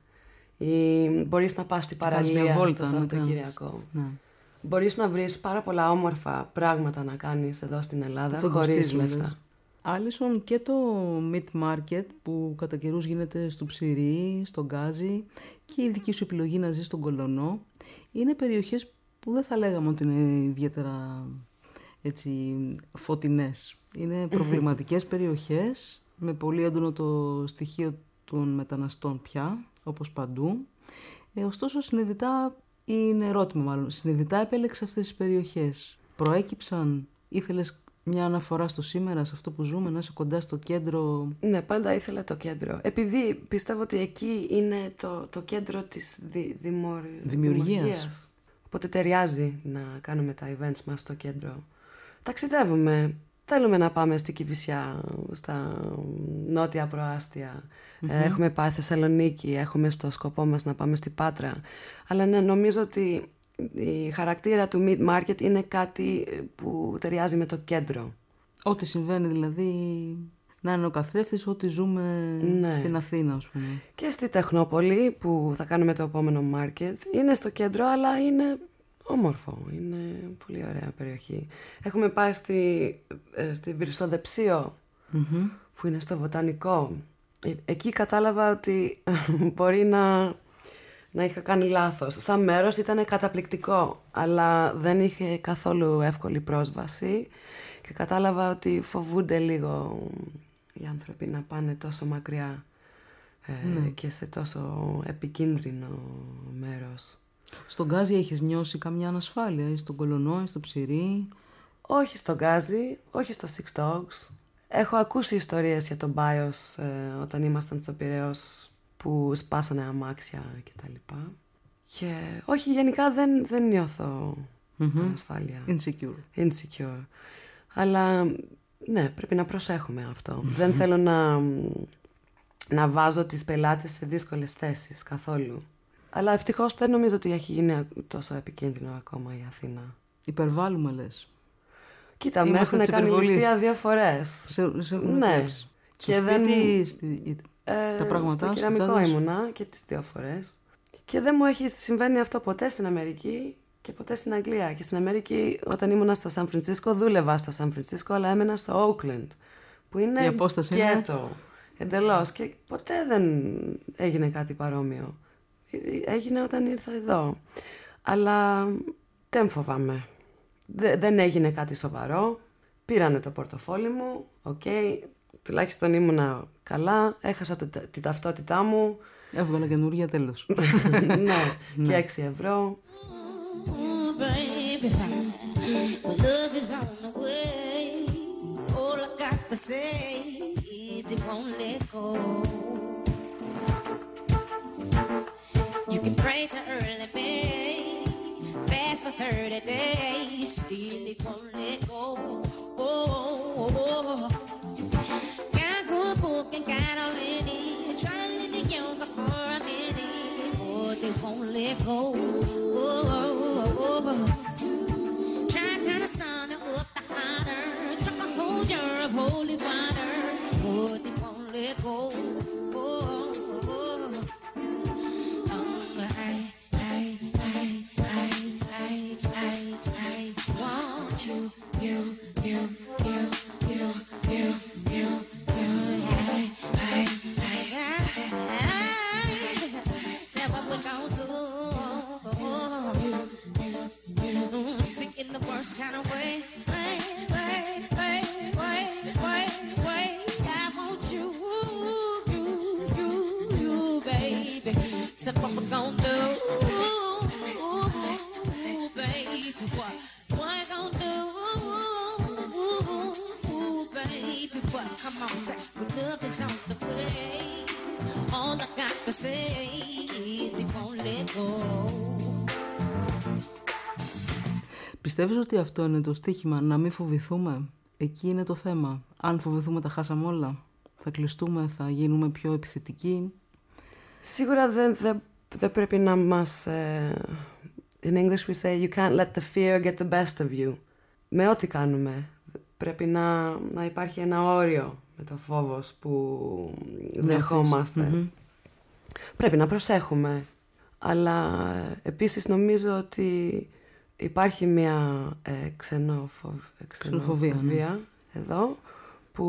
Speaker 3: Ή μπορείς να πας στην παραλία στο Σαββατοκυριακό. Ναι. Μπορείς να βρεις πάρα πολλά όμορφα πράγματα να κάνεις εδώ στην Ελλάδα χωρίς λεφτά.
Speaker 2: Άλισον, και το meat market που κατά καιρούς γίνεται στο Ψηρή, στο Γκάζι και η δική σου επιλογή να ζεις στον Κολονό είναι περιοχές που δεν θα λέγαμε ότι είναι ιδιαίτερα έτσι, φωτεινές. Είναι προβληματικές περιοχές με πολύ έντονο το στοιχείο των μεταναστών πια, όπως παντού. Ε, ωστόσο, συνειδητά, είναι ερώτημα μάλλον, συνειδητά επέλεξε αυτές τις περιοχές. Προέκυψαν, ήθελες μια αναφορά στο σήμερα, σε αυτό που ζούμε, να είσαι κοντά στο κέντρο?
Speaker 3: Ναι, πάντα ήθελα το κέντρο. Επειδή πιστεύω ότι εκεί είναι το, το κέντρο της δη, δημορ... δημιουργίας. δημιουργίας. Οπότε ταιριάζει να κάνουμε τα events μας στο κέντρο. Ταξιδεύουμε. Θέλουμε να πάμε στη Κηφισιά, στα νότια προάστια. Mm-hmm. Έχουμε πάει Θεσσαλονίκη, έχουμε στο σκοπό μας να πάμε στη Πάτρα. Αλλά ναι, νομίζω ότι η χαρακτήρα του meat market είναι κάτι που ταιριάζει με το κέντρο.
Speaker 2: Ό,τι συμβαίνει δηλαδή να είναι ο καθρέφτης, ό,τι ζούμε ναι. στην Αθήνα, ας πούμε.
Speaker 3: Και στη Τεχνόπολη που θα κάνουμε το επόμενο market είναι στο κέντρο, αλλά είναι όμορφο, είναι πολύ ωραία περιοχή. Έχουμε πάει στη, στη Βυρσοδεψίο mm-hmm. που είναι στο Βοτανικό. Εκεί κατάλαβα ότι μπορεί να, να είχα κάνει λάθος. Σαν μέρος ήταν καταπληκτικό, αλλά δεν είχε καθόλου εύκολη πρόσβαση και κατάλαβα ότι φοβούνται λίγο οι άνθρωποι να πάνε τόσο μακριά ε, ναι. και σε τόσο επικίνδυνο μέρος.
Speaker 2: Στον Γκάζι έχεις νιώσει καμιά ανασφάλεια, ή στον Κολονό, ή στο Ψηρή?
Speaker 3: Όχι στο Γκάζι, όχι στο Six Dogs. Έχω ακούσει ιστορίες για τον Bios ε, όταν ήμασταν στο Πειραιώς που σπάσανε αμάξια κτλ. Και όχι, γενικά δεν, δεν νιώθω mm-hmm. ασφάλεια.
Speaker 2: Insecure.
Speaker 3: Insecure. Αλλά ναι, πρέπει να προσέχουμε αυτό. Δεν θέλω να, να βάζω τις πελάτες σε δύσκολες θέσεις καθόλου. Αλλά ευτυχώς δεν νομίζω ότι έχει γίνει τόσο επικίνδυνο ακόμα η Αθήνα.
Speaker 2: Υπερβάλλουμε, λες.
Speaker 3: Κοίτα, με έχουν κάνει ληστεία δύο φορές.
Speaker 2: Σε, σε έχουν
Speaker 3: ναι.
Speaker 2: κλέψει. Και δεν... Σπίτι, στη... ε, τα πράγματά
Speaker 3: στο κεραμικό ήμουνα και τις δύο φορές. Και δεν μου έχει συμβαίνει αυτό ποτέ στην Αμερική και ποτέ στην Αγγλία. Και στην Αμερική, όταν ήμουνα στο Σαν Φρανσίσκο, δούλευα στο Σαν Φρανσίσκο, αλλά έμενα στο Oakland, που είναι γκέτο. Εντελώς. Και ποτέ δεν έγινε κάτι παρόμοιο. Έγινε όταν ήρθα εδώ. Αλλά δεν φοβάμαι. Δε, δεν έγινε κάτι σοβαρό. Πήρανε το πορτοφόλι μου. Οκ. Okay. Τουλάχιστον ήμουνα καλά. Έχασα το, τη ταυτότητά μου.
Speaker 2: Έβγαλα καινούργια, τέλος.
Speaker 3: Ναι. Και έξι ευρώ.
Speaker 5: You can pray to early May, fast for thirty days, still it won't let go. Oh, oh, oh. Got a good book and got all in it, try to live the younger for a minute, but they won't let go. Oh, oh, oh. Try to turn the sun up the hotter, drop a whole jar of holy water, but they won't let go.
Speaker 2: Πιστεύεις ότι αυτό είναι το στοίχημα, να μην φοβηθούμε? Εκεί είναι το θέμα. Αν φοβηθούμε τα χάσαμε όλα. Θα κλειστούμε, θα γίνουμε πιο επιθετικοί.
Speaker 3: Σίγουρα δεν, δεν, δεν πρέπει να μας... Uh, in English we say you can't let the fear get the best of you. Με ό,τι κάνουμε. Πρέπει να, να υπάρχει ένα όριο με το φόβος που δεχόμαστε. Mm-hmm. Πρέπει να προσέχουμε. Αλλά επίσης νομίζω ότι υπάρχει μια ε, ξενοφο... ξενοφοβία ναι. εδώ που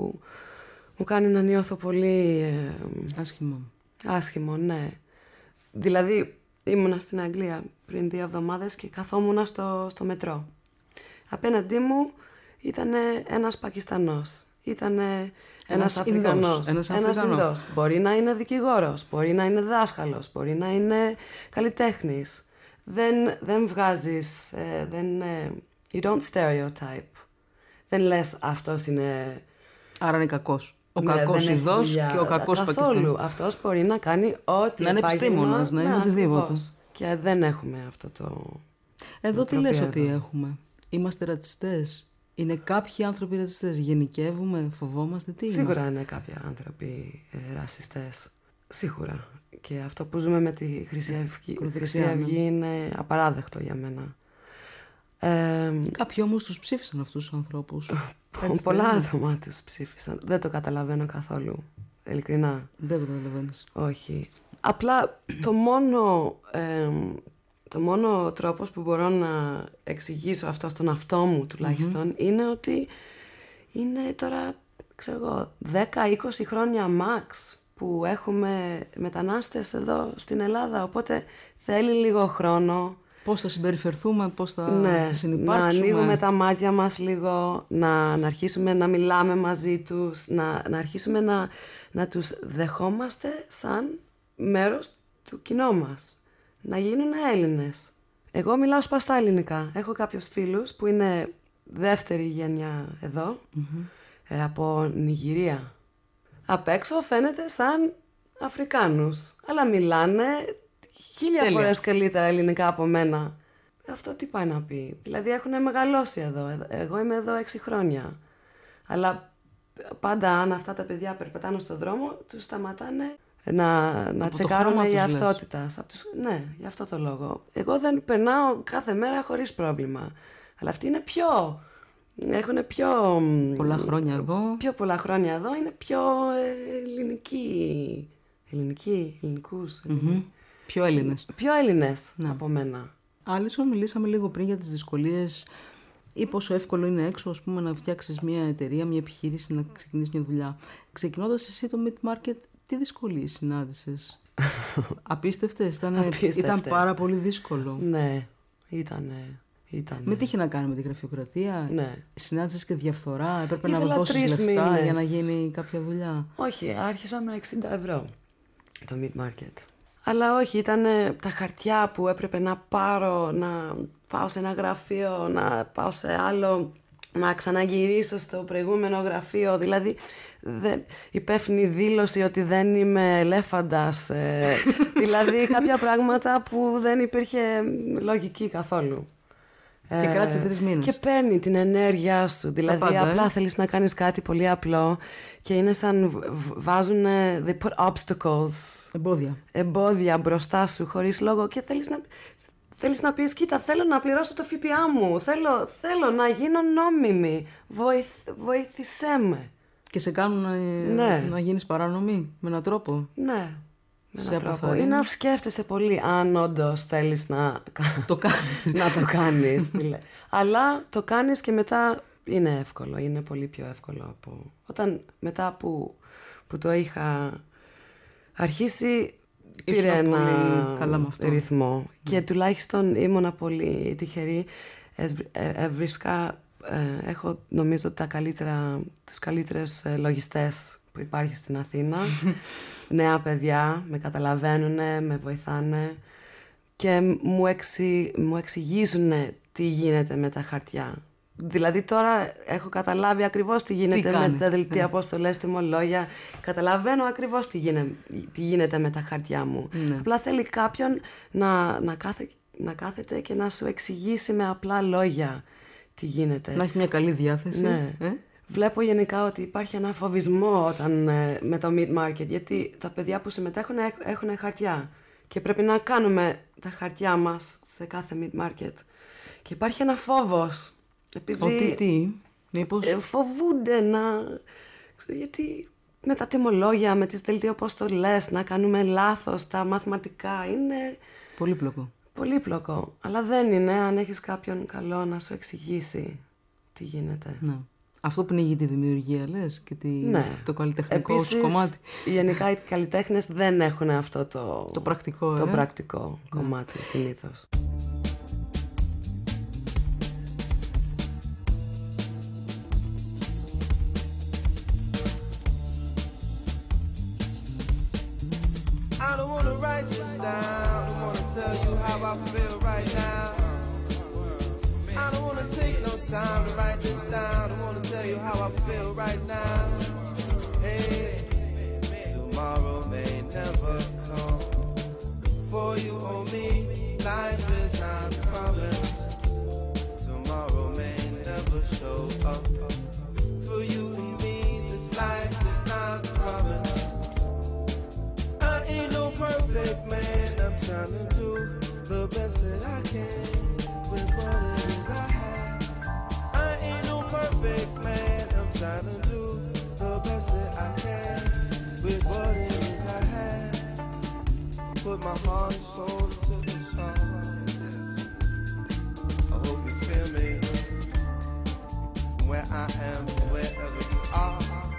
Speaker 3: μου κάνει να νιώθω πολύ... Ε,
Speaker 2: άσχημο.
Speaker 3: Άσχημο, ναι. Δηλαδή ήμουνα στην Αγγλία πριν δύο εβδομάδες και καθόμουνα στο, στο μετρό. Απέναντί μου ήταν ένας Πακιστανός. Ήταν ένας Αφρικανός.
Speaker 2: Ένας
Speaker 3: Ινδός. Μπορεί να είναι δικηγόρος, μπορεί να είναι δάσκαλος, μπορεί να είναι καλλιτέχνης. Δεν, δεν βγάζεις, ε, δεν, ε, you don't stereotype. Δεν λες αυτός είναι...
Speaker 2: Άρα είναι κακός. Ο ναι, κακός Ινδός και ο κακός Πακιστανός.
Speaker 3: Καθόλου. Αυτός μπορεί να κάνει ό,τι
Speaker 2: να είναι επιστήμονας, να είναι οτιδήποτε.
Speaker 3: Και δεν έχουμε αυτό το...
Speaker 2: Εδώ τι λες ότι έχουμε? Είμαστε ρατσιστές? Είναι κάποιοι άνθρωποι ρατσιστές? Γενικεύουμε, φοβόμαστε, τι
Speaker 3: Σίγουρα
Speaker 2: είμαστε?
Speaker 3: είναι κάποιοι άνθρωποι ε, ρατσιστές. Σίγουρα. Και αυτό που ζούμε με τη Χρυσή Αυγή, η Χρυσή Αυγή είναι απαράδεκτο για μένα. Ε,
Speaker 2: Κάποιοι όμως τους ψήφισαν αυτούς τους ανθρώπους.
Speaker 3: Πολλά άτομα τους ψήφισαν. Δεν το καταλαβαίνω καθόλου. Ειλικρινά.
Speaker 2: Δεν το καταλαβαίνεις.
Speaker 3: Όχι. Απλά το μόνο, ε, το μόνο τρόπος που μπορώ να εξηγήσω αυτό στον αυτό μου τουλάχιστον mm-hmm. είναι ότι είναι τώρα, ξέρω εγώ, δέκα είκοσι χρόνια max που έχουμε μετανάστες εδώ στην Ελλάδα, οπότε θέλει λίγο χρόνο.
Speaker 2: Πώς θα συμπεριφερθούμε, πώς θα
Speaker 3: ναι,
Speaker 2: συνυπάρξουμε.
Speaker 3: Να ανοίγουμε τα μάτια μας λίγο, να, να αρχίσουμε να μιλάμε μαζί τους, να, να αρχίσουμε να, να τους δεχόμαστε σαν μέρος του κοινού μας. Να γίνουν Έλληνες. Εγώ μιλάω σπαστά ελληνικά. Έχω κάποιους φίλους που είναι δεύτερη γενιά εδώ, mm-hmm. ε, από Νιγηρία. Απ' έξω φαίνεται σαν Αφρικάνους, αλλά μιλάνε χίλια Τέλεια. φορές καλύτερα ελληνικά από μένα. Αυτό τι πάει να πει? Δηλαδή έχουν μεγαλώσει εδώ. Εγώ είμαι εδώ έξι χρόνια. Αλλά πάντα αν αυτά τα παιδιά περπατάνε στον δρόμο, τους σταματάνε να, να τσεκάρουν η αυτότητα. Τους... Ναι, γι' αυτό το λόγο. Εγώ δεν περνάω κάθε μέρα χωρίς πρόβλημα. Αλλά αυτοί είναι πιο... Έχουν πιο...
Speaker 2: Πολλά χρόνια εδώ.
Speaker 3: Πιο πολλά χρόνια εδώ. Είναι πιο ελληνικοί. Ελληνικοί, ελληνικούς.
Speaker 2: Mm-hmm. Πιο Έλληνες.
Speaker 3: Πιο Έλληνες ναι. από μένα.
Speaker 2: Άλισον, μιλήσαμε λίγο πριν για τις δυσκολίες ή πόσο εύκολο είναι έξω, ας πούμε, να φτιάξεις μια εταιρεία, μια επιχείρηση, να ξεκινήσεις μια δουλειά. Ξεκινώντας εσύ το Meat Market, τι δυσκολίες συνάντησες? Απίστευτες, ήταν, Απίστευτες. Ήταν πάρα πολύ δύσκολο.
Speaker 3: Ναι, ήτανε. Ήτανε.
Speaker 2: Με τι είχε να κάνει με τη γραφειοκρατία?
Speaker 3: Ναι.
Speaker 2: Συνάντησες και διαφθορά? Έπρεπε
Speaker 3: Ήθελα
Speaker 2: να δώσεις λεφτά
Speaker 3: μήνες.
Speaker 2: για να γίνει κάποια δουλειά?
Speaker 3: Όχι, άρχισα με εξήντα ευρώ το Meat Market. Αλλά όχι, ήταν τα χαρτιά που έπρεπε να πάρω, να πάω σε ένα γραφείο, να πάω σε άλλο, να ξαναγυρίσω στο προηγούμενο γραφείο. Δηλαδή, δεν, υπεύθυνη δήλωση ότι δεν είμαι ελέφαντας. Ε, δηλαδή, κάποια πράγματα που δεν υπήρχε λογική καθόλου.
Speaker 2: Και ε, κράτησε τρεις μήνες.
Speaker 3: Και παίρνει την ενέργειά σου. Δηλαδή, πάντα, απλά ε? θέλεις να κάνεις κάτι πολύ απλό και είναι σαν βάζουν. They put obstacles.
Speaker 2: Εμπόδια.
Speaker 3: Εμπόδια μπροστά σου χωρίς λόγο και θέλεις να, θέλεις να πεις, κοίτα, θέλω να πληρώσω το ΦΠΑ μου, θέλω, θέλω να γίνω νόμιμη, Βοηθ, βοήθησέ με.
Speaker 2: Και σε κάνουν να,
Speaker 3: ναι.
Speaker 2: να γίνεις παράνομη με έναν τρόπο.
Speaker 3: Ναι, με έναν τρόπο. Ή να σκέφτεσαι πολύ αν όντως θέλεις να
Speaker 2: το κάνεις.
Speaker 3: να το κάνεις. Αλλά το κάνεις και μετά είναι εύκολο, είναι πολύ πιο εύκολο από... Όταν μετά που, που το είχα... αρχίσει πήρε ένα
Speaker 2: καλά
Speaker 3: ρυθμό mm. και τουλάχιστον ήμουνα πολύ τυχερή. Έβρισκα, ε, έχω νομίζω τα καλύτερα, τους καλύτερες λογιστές που υπάρχει στην Αθήνα. Νέα παιδιά, με καταλαβαίνουν, με βοηθάνε και μου, εξι, μου εξηγίζουν τι γίνεται με τα χαρτιά. Δηλαδή τώρα έχω καταλάβει ακριβώς τι γίνεται τι με τα δελτία ναι. αποστολές, τιμολόγια. Καταλαβαίνω ακριβώς τι, γίνε, τι γίνεται με τα χαρτιά μου. Ναι. Απλά θέλει κάποιον να, να, κάθε, να κάθεται και να σου εξηγήσει με απλά λόγια τι γίνεται.
Speaker 2: Να έχει μια καλή διάθεση.
Speaker 3: Ναι. Ε? Βλέπω γενικά ότι υπάρχει ένα φοβισμό όταν, ε, με το Meat Market, γιατί τα παιδιά που συμμετέχουν έχουν χαρτιά και πρέπει να κάνουμε τα χαρτιά μας σε κάθε Meat Market. Και υπάρχει ένα φόβος. Επειδή
Speaker 2: ότι τι, μήπως...
Speaker 3: ε, φοβούνται να... Γιατί με τα τιμολόγια, με τις δελτιοαποστολές, να κάνουμε λάθος, τα μαθηματικά είναι...
Speaker 2: Πολύπλοκο.
Speaker 3: Πολύπλοκο. Αλλά δεν είναι αν έχεις κάποιον καλό να σου εξηγήσει τι γίνεται.
Speaker 2: Ναι. Αυτό πνίγει τη δημιουργία, λες, και τη...
Speaker 3: ναι.
Speaker 2: το καλλιτεχνικό
Speaker 3: Επίσης,
Speaker 2: σου κομμάτι.
Speaker 3: Γενικά οι καλλιτέχνες δεν έχουν αυτό το,
Speaker 2: το πρακτικό,
Speaker 3: το
Speaker 2: ε?
Speaker 3: πρακτικό ναι. κομμάτι συνήθως.
Speaker 6: I don't wanna write this down, I wanna tell you how I feel right now. I don't wanna take no time to write this down, I wanna tell you how I feel right now. Hey, tomorrow may never come. For you or me, life is not promised. Tomorrow may never show up. For you and me, this life is not promised. Ain't no perfect man, I'm trying to do the best that I can with what it is I have. I ain't no perfect man, I'm trying to do the best that I can with what it is I have. Put my heart and soul into the song. I hope you feel me from where I am to wherever you are.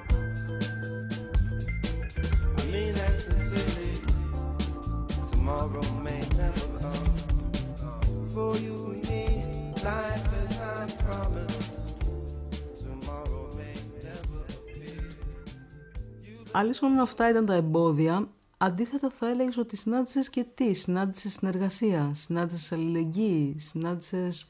Speaker 6: I mean that sincerely. Tomorrow may never come. For you and me, life is not promised. Tomorrow may never appear.
Speaker 2: Άλισον, αυτά ήταν τα εμπόδια. Αντίθετα θα έλεγες ότι συνάντησες και τι? Συνάντησες συνεργασία, συνάντησες αλληλεγγύη, συνάντησες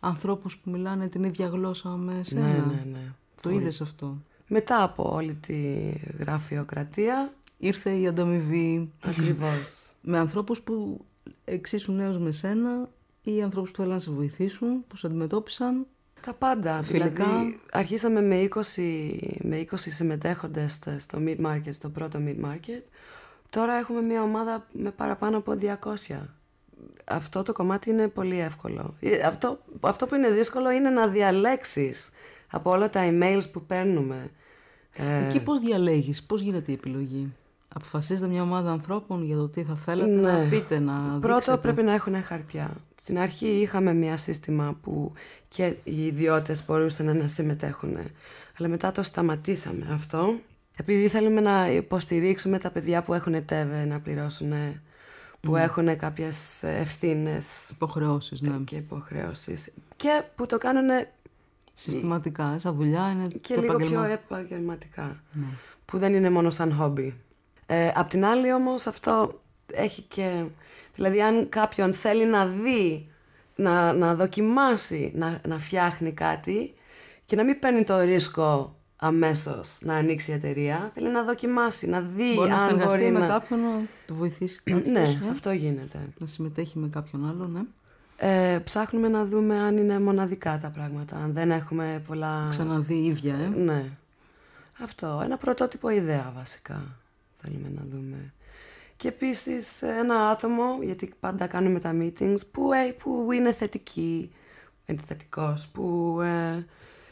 Speaker 2: ανθρώπους που μιλάνε την ίδια γλώσσα με εσένα.
Speaker 3: Ναι, ναι, ναι.
Speaker 2: Το είδες αυτό?
Speaker 3: Μετά από όλη τη γραφειοκρατία
Speaker 2: ήρθε η ανταμοιβή.
Speaker 3: Ακριβώς.
Speaker 2: Με ανθρώπους που εξίσου νέους με σένα ή ανθρώπους που θέλουν να σε βοηθήσουν, που σε αντιμετώπισαν.
Speaker 3: Τα πάντα.
Speaker 2: Φιλικά.
Speaker 3: Δηλαδή, αρχίσαμε με είκοσι, με είκοσι συμμετέχοντες στο Meat Market, στο πρώτο Meat Market. Τώρα έχουμε μια ομάδα με παραπάνω από διακόσια. Αυτό το κομμάτι είναι πολύ εύκολο. Αυτό, αυτό που είναι δύσκολο είναι να διαλέξεις από όλα τα emails που παίρνουμε.
Speaker 2: Εκεί πώς διαλέγεις, πώς γίνεται η επιλογή? Αποφασίζετε μια ομάδα ανθρώπων για το τι θα θέλετε
Speaker 3: ναι.
Speaker 2: να πείτε, να δείξετε?
Speaker 3: Πρώτο πρέπει να έχουν χαρτιά. Στην αρχή είχαμε μια σύστημα που και οι ιδιώτες μπορούσαν να συμμετέχουν. Αλλά μετά το σταματήσαμε αυτό. Επειδή θέλουμε να υποστηρίξουμε τα παιδιά που έχουν ΤΕΒΕ να πληρώσουν, που mm. έχουν κάποιες ευθύνες.
Speaker 2: Υποχρεώσεις, ναι.
Speaker 3: Και υποχρεώσεις. Και που το κάνουν
Speaker 2: συστηματικά, σαν δουλειά είναι
Speaker 3: και λίγο πιο επαγγελματικά. Ναι. Που δεν είναι μόνο σαν χόμπι. Ε, απ' την άλλη όμως αυτό έχει και... Δηλαδή αν κάποιον θέλει να δει, να, να δοκιμάσει, να, να φτιάχνει κάτι και να μην παίρνει το ρίσκο αμέσως να ανοίξει η εταιρεία, θέλει να δοκιμάσει, να δει
Speaker 2: μπορεί
Speaker 3: αν
Speaker 2: να συνεργαστεί
Speaker 3: μπορεί
Speaker 2: με
Speaker 3: να...
Speaker 2: κάποιον, να του βοηθήσει κάποιος.
Speaker 3: Ναι,
Speaker 2: ε?
Speaker 3: αυτό γίνεται.
Speaker 2: Να συμμετέχει με κάποιον άλλο, ναι.
Speaker 3: Ε, ψάχνουμε να δούμε αν είναι μοναδικά τα πράγματα, αν δεν έχουμε πολλά...
Speaker 2: Ξαναδεί ίδια, ε.
Speaker 3: Ναι. Αυτό, ένα πρωτότυπο ιδέα βασικά θέλουμε να δούμε. Και επίσης ένα άτομο, γιατί πάντα κάνουμε τα meetings, που, ε, που είναι θετική, είναι θετικός, που ε,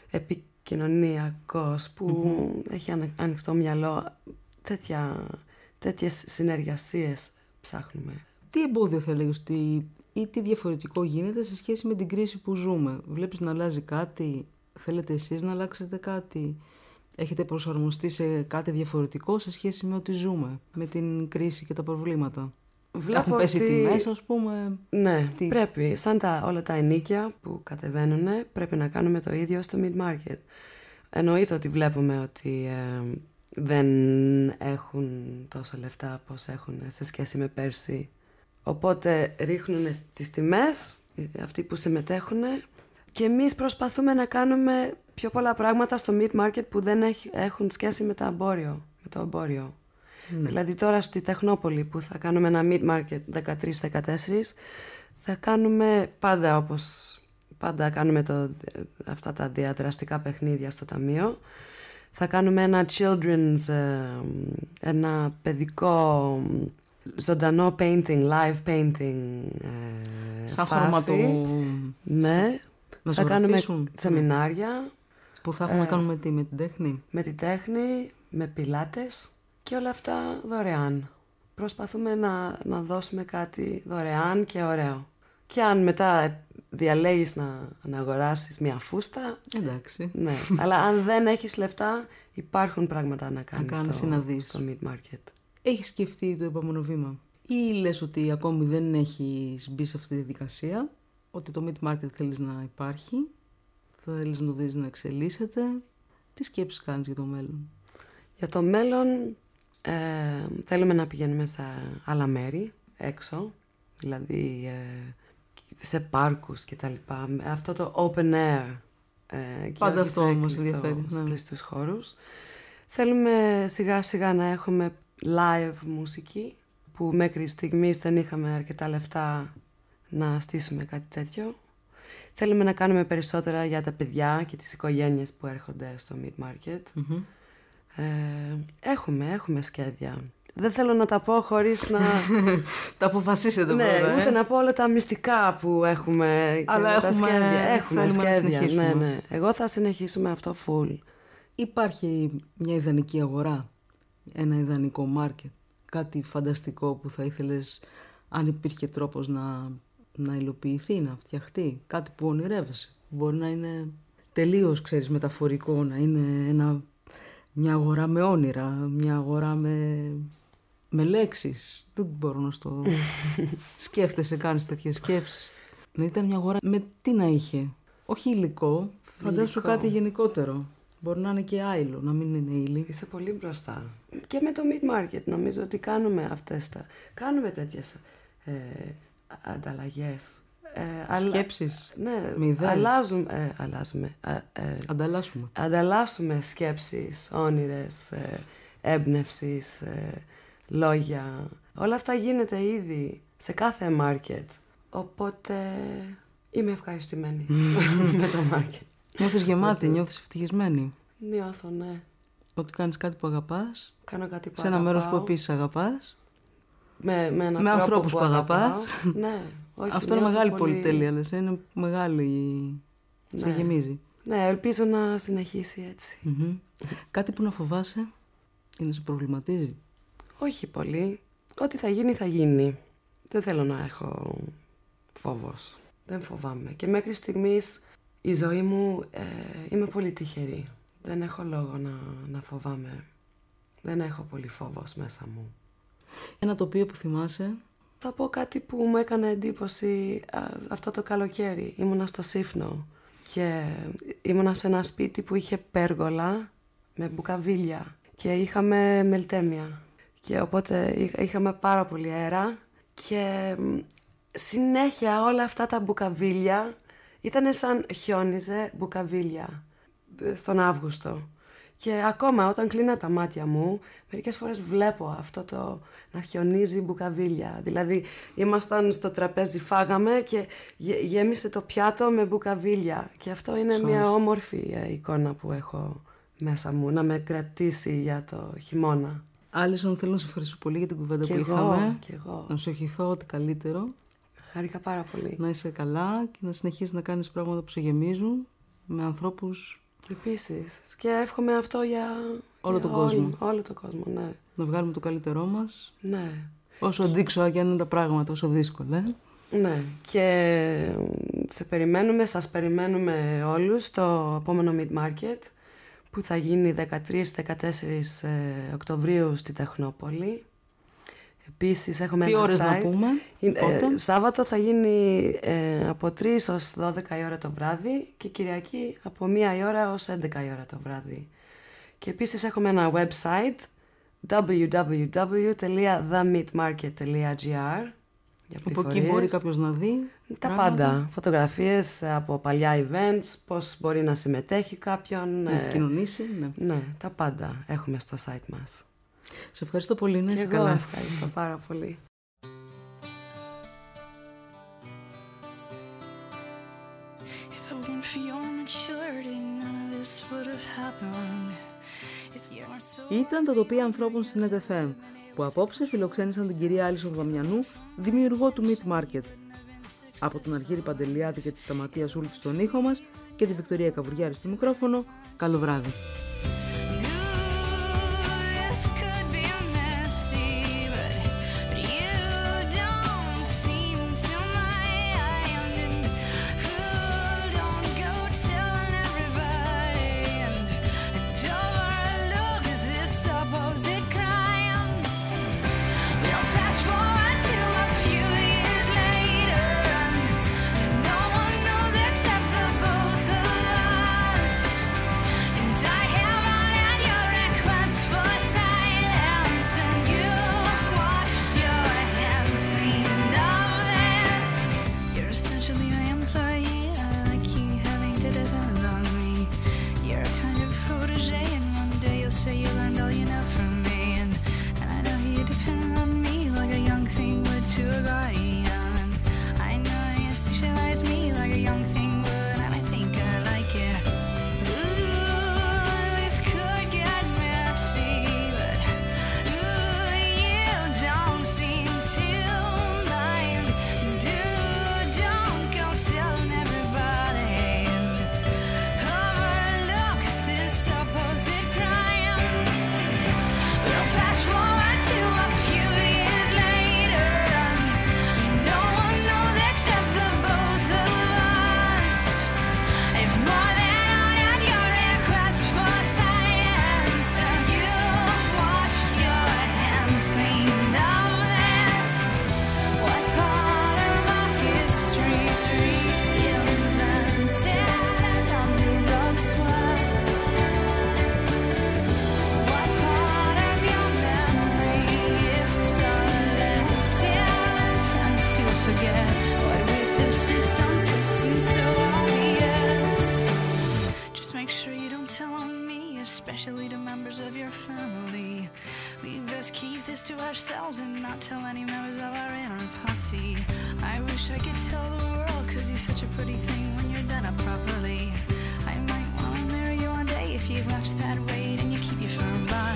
Speaker 3: επικοινωνιακός, που mm-hmm. έχει ανα, ανοιχτό μυαλό, τέτοια, τέτοιες συνεργασίες ψάχνουμε.
Speaker 2: Τι εμπόδιο θα έλεγες ότι, ή τι διαφορετικό γίνεται σε σχέση με την κρίση που ζούμε? Βλέπεις να αλλάζει κάτι, θέλετε εσείς να αλλάξετε κάτι? Έχετε προσαρμοστεί σε κάτι διαφορετικό σε σχέση με ό,τι ζούμε, με την κρίση και τα προβλήματα?
Speaker 3: Βλέπω
Speaker 2: έχουν πέσει
Speaker 3: ότι...
Speaker 2: τιμές, ας πούμε.
Speaker 3: Ναι,
Speaker 2: τι...
Speaker 3: πρέπει. Σαν τα, όλα τα ενοίκια που κατεβαίνουν, πρέπει να κάνουμε το ίδιο στο Meat Market. Εννοείται ότι βλέπουμε ότι ε, δεν έχουν τόσα λεφτά πώς έχουν σε σχέση με πέρσι. Οπότε ρίχνουν τις τιμές, αυτοί που συμμετέχουν, και εμείς προσπαθούμε να κάνουμε πιο πολλά πράγματα στο Meat Market που δεν έχουν σχέση με το εμπόριο. Με το εμπόριο. Ναι. Δηλαδή τώρα στη Τεχνόπολη που θα κάνουμε ένα Meat Market δεκατρείς δεκατέσσερις, θα κάνουμε πάντα όπως πάντα κάνουμε το, αυτά τα διαδραστικά παιχνίδια στο ταμείο. Θα κάνουμε ένα children's, ένα παιδικό ζωντανό painting, live painting
Speaker 2: σαν χρώματο.
Speaker 3: Ναι.
Speaker 2: Να
Speaker 3: θα κάνουμε σεμινάρια.
Speaker 2: Που θα έχουμε ε, να κάνουμε τι, με την τέχνη?
Speaker 3: Με την τέχνη, με πιλάτες και όλα αυτά δωρεάν. Προσπαθούμε να, να δώσουμε κάτι δωρεάν και ωραίο. Και αν μετά διαλέγεις να, να αγοράσεις μια φούστα...
Speaker 2: Εντάξει.
Speaker 3: Ναι, αλλά αν δεν έχεις λεφτά, υπάρχουν πράγματα να κάνεις,
Speaker 2: να κάνεις
Speaker 3: στο,
Speaker 2: να δεις.
Speaker 3: στο Meat Market.
Speaker 2: Έχεις σκεφτεί το επόμενο βήμα? Ή λες ότι ακόμη δεν έχεις μπει σε αυτή τη δικασία, ότι το Meat Market θέλεις να υπάρχει, θέλεις να το δεις να εξελίσσεται? Τι σκέψεις κάνεις για το μέλλον?
Speaker 3: Για το μέλλον ε, θέλουμε να πηγαίνουμε σε άλλα μέρη, έξω, δηλαδή ε, σε πάρκους και τα λοιπά. Αυτό το open air. Ε,
Speaker 2: Πάντα αυτό όμως ενδιαφέρει.
Speaker 3: Ναι. Κλειστούς χώρους. Θέλουμε σιγά σιγά να έχουμε live μουσική, που μέχρι στιγμής δεν είχαμε αρκετά λεφτά να στήσουμε κάτι τέτοιο. Θέλουμε να κάνουμε περισσότερα για τα παιδιά και τις οικογένειες που έρχονται στο Meat Market. Mm-hmm. Ε, έχουμε, έχουμε σχέδια. Δεν θέλω να τα πω χωρίς να...
Speaker 2: τα αποφασίσετε
Speaker 3: ναι,
Speaker 2: πρώτα.
Speaker 3: Ούτε ε? να πω όλα τα μυστικά που έχουμε και
Speaker 2: αλλά
Speaker 3: τα
Speaker 2: έχουμε...
Speaker 3: σχέδια. Έχουμε σχέδια. Ναι, ναι. Εγώ θα συνεχίσουμε αυτό full.
Speaker 2: Υπάρχει μια ιδανική αγορά, ένα ιδανικό market, κάτι φανταστικό που θα ήθελες, αν υπήρχε τρόπος να, να υλοποιηθεί, να φτιαχτεί, κάτι που ονειρεύεσαι? Μπορεί να είναι τελείως, ξέρεις, μεταφορικό, να είναι ένα, μια αγορά με όνειρα, μια αγορά με, με λέξεις. Δεν μπορώ να στο σκέφτεσαι, κάνεις τέτοιες σκέψεις. Να ήταν μια αγορά με τι να είχε? Όχι υλικό, φαντάσου κάτι γενικότερο. Μπορεί να είναι και άϊλο, να μην είναι ύλη.
Speaker 3: Είσαι πολύ μπροστά. Και με το Meat Market νομίζω ότι κάνουμε αυτές τα... Κάνουμε τέτοιες ε, ανταλλαγές. Ε,
Speaker 2: Σκέψεις,
Speaker 3: ναι,
Speaker 2: με ιδέες.
Speaker 3: αλλάζουμε, ε, αλλάζουμε, ε, ε,
Speaker 2: Ανταλλάσσουμε.
Speaker 3: ανταλλάσσουμε σκέψεις, όνειρες, ε, έμπνευσης, ε, λόγια. Όλα αυτά γίνεται ήδη σε κάθε μάρκετ. Οπότε είμαι ευχαριστημένη με το μάρκετ.
Speaker 2: Νιώθεις γεμάτη, νιώθεις ευτυχισμένη.
Speaker 3: Νιώθω, ναι.
Speaker 2: Ότι κάνεις κάτι που αγαπάς.
Speaker 3: Κάνω κάτι που
Speaker 2: σε ένα
Speaker 3: αγαπάω.
Speaker 2: μέρος που επίσης αγαπάς.
Speaker 3: Με, με, έναν
Speaker 2: με
Speaker 3: τρόπο
Speaker 2: ανθρώπους
Speaker 3: που,
Speaker 2: που αγαπάς.
Speaker 3: Ναι, όχι,
Speaker 2: αυτό είναι μεγάλη
Speaker 3: πολύ...
Speaker 2: πολυτέλεια, λες. Είναι μεγάλη...
Speaker 3: Ναι.
Speaker 2: Σε γεμίζει.
Speaker 3: Ναι, ελπίζω να συνεχίσει έτσι.
Speaker 2: Mm-hmm. Κάτι που να φοβάσαι ή να σε προβληματίζει.
Speaker 3: Όχι πολύ. Ό,τι θα γίνει, θα γίνει. Δεν θέλω να έχω φόβος. Δεν φοβάμαι. Και μέχρι στιγμής η ζωή μου ε, είμαι πολύ τυχερή. Δεν έχω λόγο να, να φοβάμαι. Δεν έχω πολύ φόβος μέσα μου.
Speaker 2: Ένα τοπίο που θυμάσαι.
Speaker 3: Θα πω κάτι που μου έκανε εντύπωση α, αυτό το καλοκαίρι. Ήμουνα στο Σύφνο και ήμουνα σε ένα σπίτι που είχε πέργολα με μπουκαβίλια και είχαμε μελτέμια. Και οπότε είχαμε πάρα πολύ αέρα και συνέχεια όλα αυτά τα μπουκαβίλια ήταν σαν χιόνιζε μπουκαβίλια στον Αύγουστο. Και ακόμα όταν κλείνα τα μάτια μου, μερικές φορές βλέπω αυτό το να χιονίζει μπουκαβίλια. Δηλαδή ήμασταν στο τραπέζι, φάγαμε και γέμισε το πιάτο με μπουκαβίλια. Και αυτό είναι Σώνες. Μια όμορφη εικόνα που έχω μέσα μου, να με κρατήσει για το χειμώνα.
Speaker 2: Άλισον, θέλω να σε ευχαριστήσω πολύ για την κουβέντα
Speaker 3: και
Speaker 2: που
Speaker 3: εγώ,
Speaker 2: είχαμε.
Speaker 3: Και εγώ.
Speaker 2: Να σου ευχηθώ ό,τι καλύτερο.
Speaker 3: Χάρηκα πάρα πολύ.
Speaker 2: Να είσαι καλά και να συνεχίσεις να κάνεις πράγματα που σε γεμίζουν με ανθρώπους.
Speaker 3: Επίσης. Και εύχομαι αυτό για
Speaker 2: όλο
Speaker 3: για
Speaker 2: τον κόσμο.
Speaker 3: Όλο, όλο τον κόσμο, ναι.
Speaker 2: Να βγάλουμε το καλύτερό μας.
Speaker 3: Ναι.
Speaker 2: Όσο αντίξωα και αν είναι τα πράγματα, όσο δύσκολα.
Speaker 3: Ναι. Και σε περιμένουμε, σας περιμένουμε όλους στο επόμενο Meat Market που θα γίνει δεκατρείς με δεκατέσσερις Οκτωβρίου στη Τεχνόπολη. Επίσης έχουμε
Speaker 2: Τι
Speaker 3: ένα
Speaker 2: ώρες
Speaker 3: site.
Speaker 2: να πούμε,
Speaker 3: Ε, Σάββατο θα γίνει ε, από τρεις ως δώδεκα η ώρα το βράδυ και Κυριακή από μία η ώρα ως έντεκα η ώρα το βράδυ. Και επίσης έχουμε ένα website double-u double-u double-u τελεία the meat market τελεία gr.
Speaker 2: Από εκεί μπορεί κάποιος να δει
Speaker 3: τα
Speaker 2: πράγματα.
Speaker 3: πάντα. Φωτογραφίες από παλιά events, πώς μπορεί να συμμετέχει κάποιον.
Speaker 2: Να επικοινωνήσει. Ναι.
Speaker 3: Ναι, τα πάντα έχουμε στο site μας.
Speaker 2: Σε ευχαριστώ πολύ, να είσαι
Speaker 3: καλά.
Speaker 2: καλά.
Speaker 3: Ευχαριστώ πάρα πολύ.
Speaker 2: Ήταν το τοπίο ανθρώπων στην νετ εφ εμ, που απόψε φιλοξένησαν την κυρία Άλισον Δαμιανού, δημιουργό του Meat Market. Από τον Αργύρη Παντελιάδη και τη Σταματία Σούλτη στον ήχο μας και τη Βικτωρία Καβουριάρη στο μικρόφωνο, καλό βράδυ.
Speaker 5: I have
Speaker 7: just keep this to ourselves and not tell any members of our inner posse. I wish I could tell the world, cause you're such a pretty thing when you're done up properly. I might wanna marry you one day if you watch that weight and you keep your firm body.